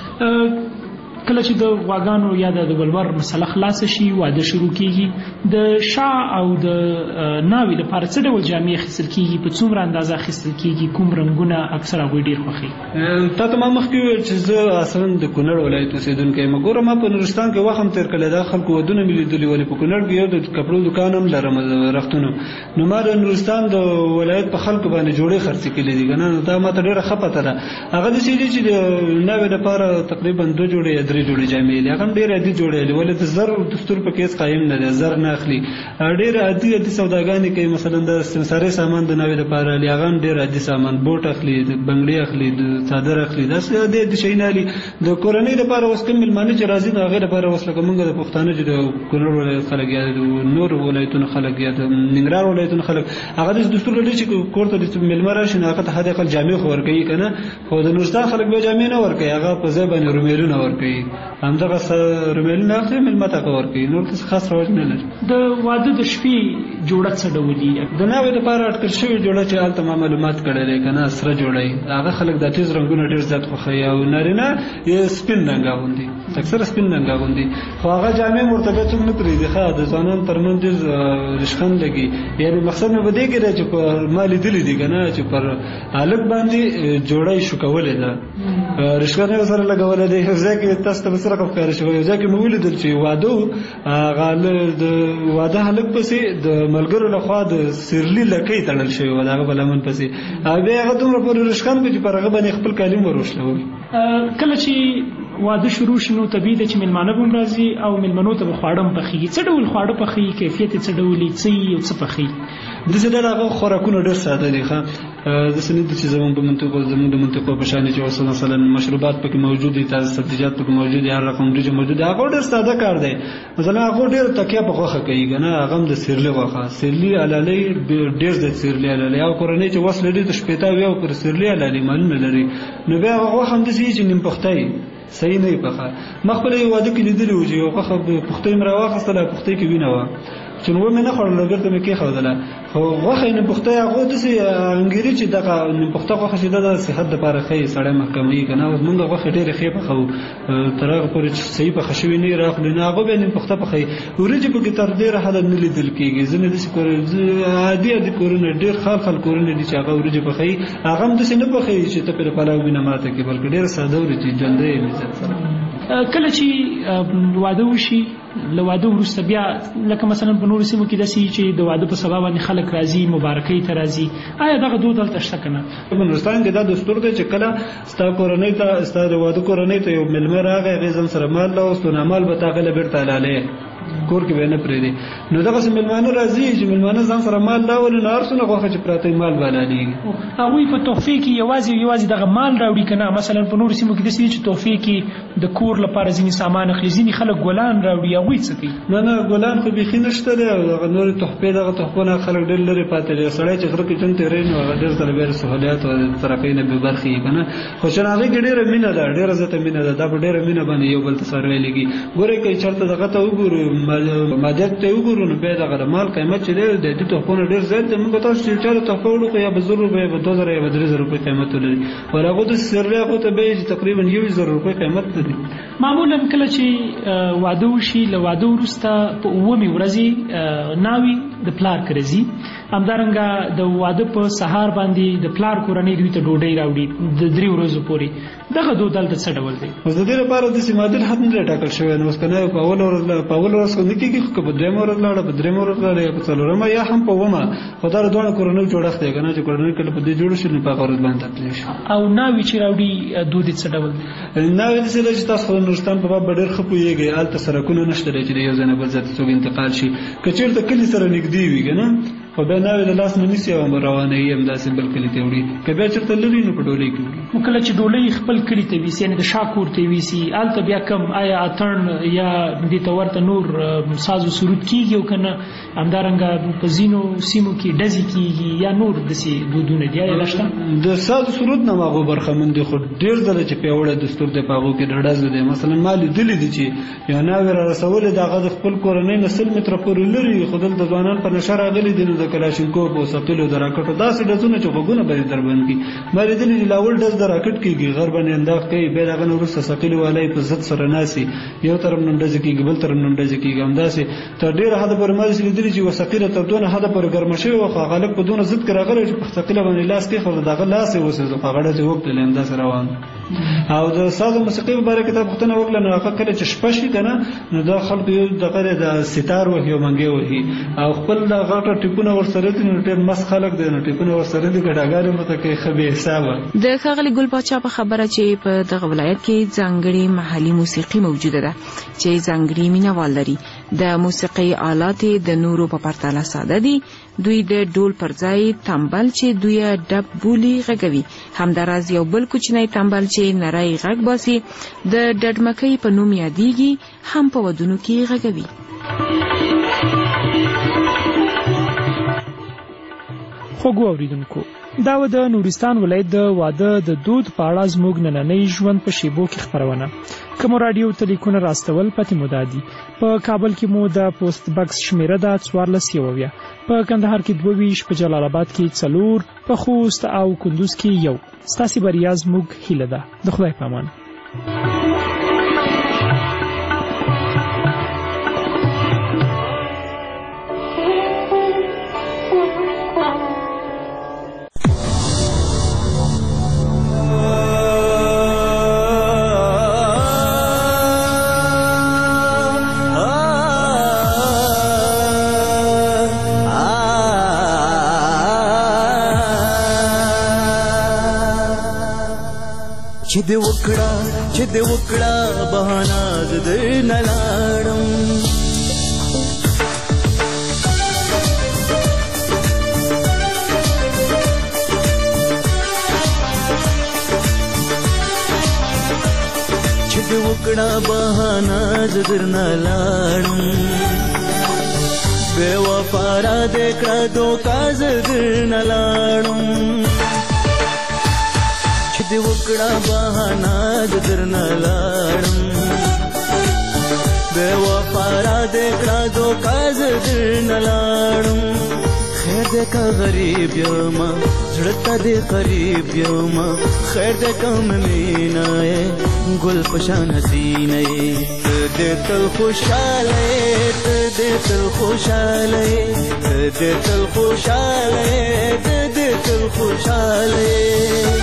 کله چې د غواګانو یا د ولور مسله خلاصه شي واده شروع کیږي د شا او د ناوې لپاره څه ډول جامې اخیستل کیږي په څومره اندازه اخیستل کیږي کوم رنګونه اکثر هغوی ډېر خوښوي؟ تا ته ما مخکې وویل چې زه اصلا د کونړ ولایت اوسېدونکی یم. ګوره ما په نورستان کې وخت هم تېر کړی دا خلکو ودونه مې لیدلي ولې په کونړ کې یو د کپړو دوکان هم لرم د رختونو نو ما د نورستان د ولایت په خلکو باندې جوړې خرڅې کړي دي که نه دا ما ته ډېره ښه پته ده. هغه داسې دي چې د ناوې لپاره تقریبا دوه جوړې یا درې جوړې جامې دي. هغه هم ډېرې عادي جوړې دي ولې د زر دستور په کې هېڅ قایم نه دی زر نه اخلي. ډېرې عادي عادي سوداګانې کوي مثلا د سمسارۍ سامان د ناوې لپاره اخلي هغه هم ډېر عادي سامان بوټ اخلي د بنګړي اخلي د څادر اخلي داسې عادي عادي شیونه اخلي. د کورنۍ لپاره اوس کوم مېلمانه چې راځي نو هغې لپاره اوس لکه موږ د پښتانه چې د کونړ ولایت خلک یا د نور ولایتونو خلک یا د ننګرهار ولایتونو خلک هغه داسې دستور لري چې کور ته د مېلمه راشي نو هغه ته حد اقل جامې خو ورکوي که نه. خو د نورستان خلک بیا جامې نه ورکوي هغه په ځای باندې رومیلونه ورکوي. همدغه رومیلونه اخلي مېلمه ته ورکوي نور څه خاص رواج نه لري. د واده د شپې جوړه څه ډول دي؟ د ناوې لپاره اټکل شوې جوړه چې هلته ما معلومات کړی دی که نه سره جوړه وي هغه خلک دا تیز رنګونه ډېر زیات خوښوي او نارینه یې سپین رنګ اغوندي اکثره سپین رنګ اغوندي. خو هغه جامې ورته بیا څوک نه پرېږدي ښه د ځوانانو ترمنځ ډېر رشخند لګي. یعنې مقصد مې په دې کې دی چې په ما لیدلي دي که نه چې پر هلک باندې جوړه یې شوکولې ده رشخند یې ورسره لګولی دی. یو ځای کې تاسو ته به څه رقم ښکاره شوی یو ځای کې مې ولیدل چې واده و هغه د واده هلک پسې د ملګرو لخوا د سیرلي لکۍ تړل شوې وه د هغه په لمن پسې بیا هغه دومره پورې رشخند کړو چې پر هغه باندې خپل کالي ور وشلول. کله چې واده شروع شي نو طبیعي ده چې مېلمانه به هم راځي او مېلمنو ته به خواړه هم پخېږي. څه ډول خواړه پخېږي کیفیت یې څه ډول وي څه یي او څه پخېږي؟ داسې ډېر هغه خوراکونه ډېر ساده دي ښه داسې نه دي چې زموږ په منطقو زموږ د منطقو په شان چې اوس مثلا مشروبات پکې موجود دي تازه سبزیجات پکې موجود دي هر رقم وریجې موجود دي هغه ډېر ساده کار دی. مثلا هغه ډېر تکیه په غوښه کوي که نه هغه هم د سیرلي غوښه سیرلي علالۍ ډېر زیات سیرلي علالۍ او کورنۍ چې وس لري د شپېته اویا پر سیرلي علالۍ مالونه لري نو بیا هغه غوښه هم داسې وي چې نیم پخته وي صحیح نه وي پخه. ما خپله یو واده کې لیدلي وو چې یو غوښه پختۍ مې راواخیستله پختۍ کې وینه وه چې نو مې نه خوړله بېرته مې کېښودله خو غوښه یې نیم پخته هغه داسې انګېري چې دغه نیم پخته غوښه چې دا د صحت دپاره ښه یي سړی محکموي که نه اوس مونږ غوښې ډېرې ښې پخوو تر هغه پورې چې صحیح پخه شوي نه یې راخلو نه هغه بیا نیم پخته پخوي. وریجې پکې تر ډېره حده نه لیدل کېږي ځینې داسې عادي عادي کورونه ډېر خال خال کورونه دي چې هغه وریجې پخوي هغه هم داسې نه پخوي چې ته پرې پلاو وینه ماته کړي بلکې ډېره ساده وریجې ژوندۍ یې مزت سره. کله چې واده وشي له واده وروسته بیا لکه مثلا په نورو سیمو کې داسې چې د واده په سبا باندې خلک راځي مبارکۍ ته راځي آیا دغه دود هلته شته که نه؟ په نورستان کې دا دستور دی چې کله ستا کورنۍ ته ستا د واده کورنۍ ته یو مېلمه راغی هغې ځان سره مال راوستو نامال به تا هغې له بېرته حلالوې کور کې به نه پرېږدي. نو دغسې مېلمانه راځي چې مېلمانه ځان سره مال راولي نو هر څونه غوښه چې پراته مال به حلالېږي. هغوی په تحفې کې یوازې یوازې دغه مال راوړي که نه؟ مثلا په نورو سیمو کې داسې دي چې تحفې کې د کور لپاره ځینې سامان اخلي ځینې خلک ګلان راوړي هغوی څه کوي؟ نه نه ګلان خو بیخي نشته دی او دغه نورې تحفې دغه تحفو نه خلک ډېر لرې پاتې دي. سړی چې غره کې ژوند تېروي نو هغه ډېر ځله بیا د سهولیات او د ترقۍ نه بې برخې وي که نه. خو چې هغې کې ډېره مینه ده ډېره زیاته مینه ده دا په ډېره مینه باندې یو بل ته سروی لګي. ګورئ که چېرته دغه ته وګورو مادیات ته وګورو نو بیا دغه مال قیمت چې دی د دې تحفونه ډېر زیات دی. موږ تاسو چې چاله تحفه وړو یا به زر روپۍ یا به دوه زره یا به درې زره روپۍ قیمت ولري، او هغه د سیرلي هغو ته بیې چې تقریبا یو زر روپۍ قیمت لري. معمولا کله چې واده وشي له واده وروسته په اوومې ورځې ناوې د پلار کره ځي، همدارنګه د واده په سهار باندې د پلار کورنۍ دوی ته ډوډۍ راوړي د درې ورځو پورې. دغه دود دلته څه ډول دی؟ اوس د دې لپاره داسې معادل حد نه دی ټاکل شوی. نو اوس که نه په اوله ورځ په اوله ورځ نه کېږي، خو که په درېیمه ورځ لاړه په درېیمه ورځ لاړه یا په څلورمه یا هم په اوومه، خو دا د دواړو کورنیو جوړښت دی که نه چې کورنۍ کله په دې جوړ شي نو په هغه ورځ باندې تپلی شي. او ناوې چې راوړي دود یې څه ډول دی؟ ناوې داسې ده چې تاسو خو د نورستان په باب به ډېر ښه پوهېږئ، هلته سړکونه نشته دی چې د یو ځای نه بل ځای ته څوک انتقال شي. که چېرته کلي سره نږدې وي که نه، خو بیا ناوې د لاس نه نیسي او روانوي همداسې بل کلي ته وړي. که بیا چېرته لرې نو په ډولۍ کې وړي. نو کله چې ډولۍ خپل کلي ته ویسي، یعنې د شا کور ته ویسي، هلته بیا کم آیا اتڼ یا دې ته ورته نور ساز و سرود کېږي او که نه همدارنګه په ځینو سیمو کې ډزې کېږي یا نور داسې دودونه دي؟ آیا شته؟ د ساز و سرود نه هغو برخمن دي، خو ډېر ځله چې پیاوړی دستور دی په هغو کې ډډز دی. مثلا ما لیدلي دي چې یو ناوې را رسولې د هغه د خپل کورنۍ نه سل متره پورې لرې، خو دلته ځوانان په نشه راغلي دي، نو د کلاشینکوف او ثقیلو د راکټو داسې ډزونه چې غوږونه به یې دربند کړي. ما لیدلي چې لاول ډز د راکټ کېږي، غر باندې انداز کوي، بیا د هغه نه وروسته ثقیلو والی په ضد سره ناستي، یو طرف نه ډزې کېږي بل طرف نه ډزې کېږي. همداسې تر ډېره حده پورې ما داسې لیدلي چې یوه ثقیله تر دونه حده پورې ګرمه شوې وه، خو هغه هلک په دونه ضد کې راغلی چې په ثقیله باندې لاس کېښود، د هغه لاس یې وسېزه، خو هغه ډزې وکړلې همداسې روان. او د ساز او موسیقۍ په باره کې تا پوښتنه وکړه، نو هغه کله چې شپه شي که نه، نو دا خلکو یو دغه د ستار وهي او منګې وهي او خپل د غټه ټیپونه ورسره دي، نو ډېر مست خلک دی، نو ټیپونه ورسره دي، ګډاګانې مو ته کوي ښه بې حسابه. د ښاغلي ګل پاچا په خبره چې په دغه ولایت کې ځانګړې محلي موسیقي موجوده ده چې ځانګړي مینوال لري. د موسیقۍ آلات د نورو په پرتله ساده دي. دوی د ډول پر ځای تمبل چې دوی ډب بولي غږوي، همداراز یو بل کوچنی تمبل چې نری غږ باسي د ډډمکۍ په نوم یادېږي، هم په ودونو کې غږوي. خوږو اوریدونکو، دا و د نورستان ولایت د واده د دود په اړه زموږ نننۍ ژوند په شیبو کې خپرونه. که مو راډیو ته لیکونه راستول پتې مو دادي. په کابل کې مو د پوسټ بکس شمیره ده څوارلس یوویه، په کندهار کې دوه ویشت، په جلال آباد کې څلور، په خوست او کندوز کې یو. ستاسې بریا زموږ هیله ده. د خدای په امان. چې دې وکړه چې دې وکړه بهانه زه درنه لاړم، چې دې وکړه بهانه زه درنه لاړم، بې وفا را دې کړه دوکه زه درنه لاړم، چې دې وکړه بهانه زه درنه لاړم، بې وفا را دې کړه دوکه زه درنه لاړم. خیر دې که غریب یمه زړه ته دې قریب یمه، خیر دې که مینه یې ګل په شان حسینه یې، ته دې تل خوشحاله یې، ته دې تل خوشحاله یې، ته دې تل خوشحاله یې، ته دې تل خوشحاله یې.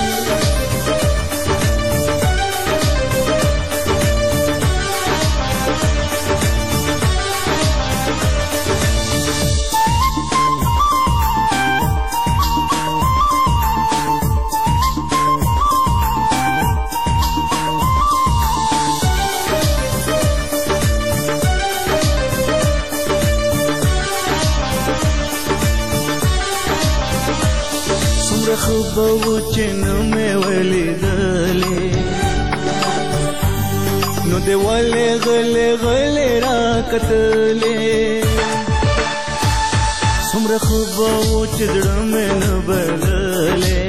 خوبو چې نو مې ولیدلې، نو دې ولې غلې غلې راکتلې، څومره خوبو چې زړه مې نه بللې،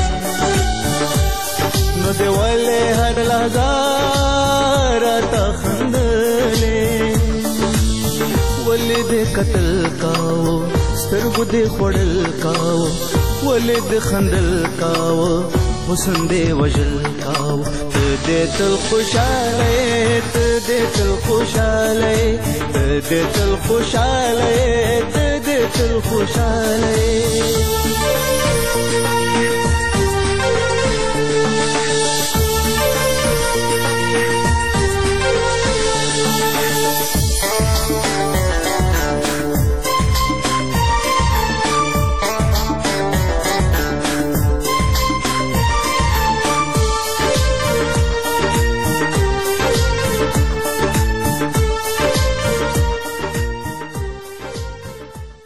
نو دې ولې هر لحظه راته خندلې، ولې دې قتل کاوه سترګو دې خوړل کاوه ولې دې خندل کاوه حسن دې وژل کاوه ته دې تل خوشاله ته دې تل خوشاله ته دې تل خوشاله ته دې تل خوشاله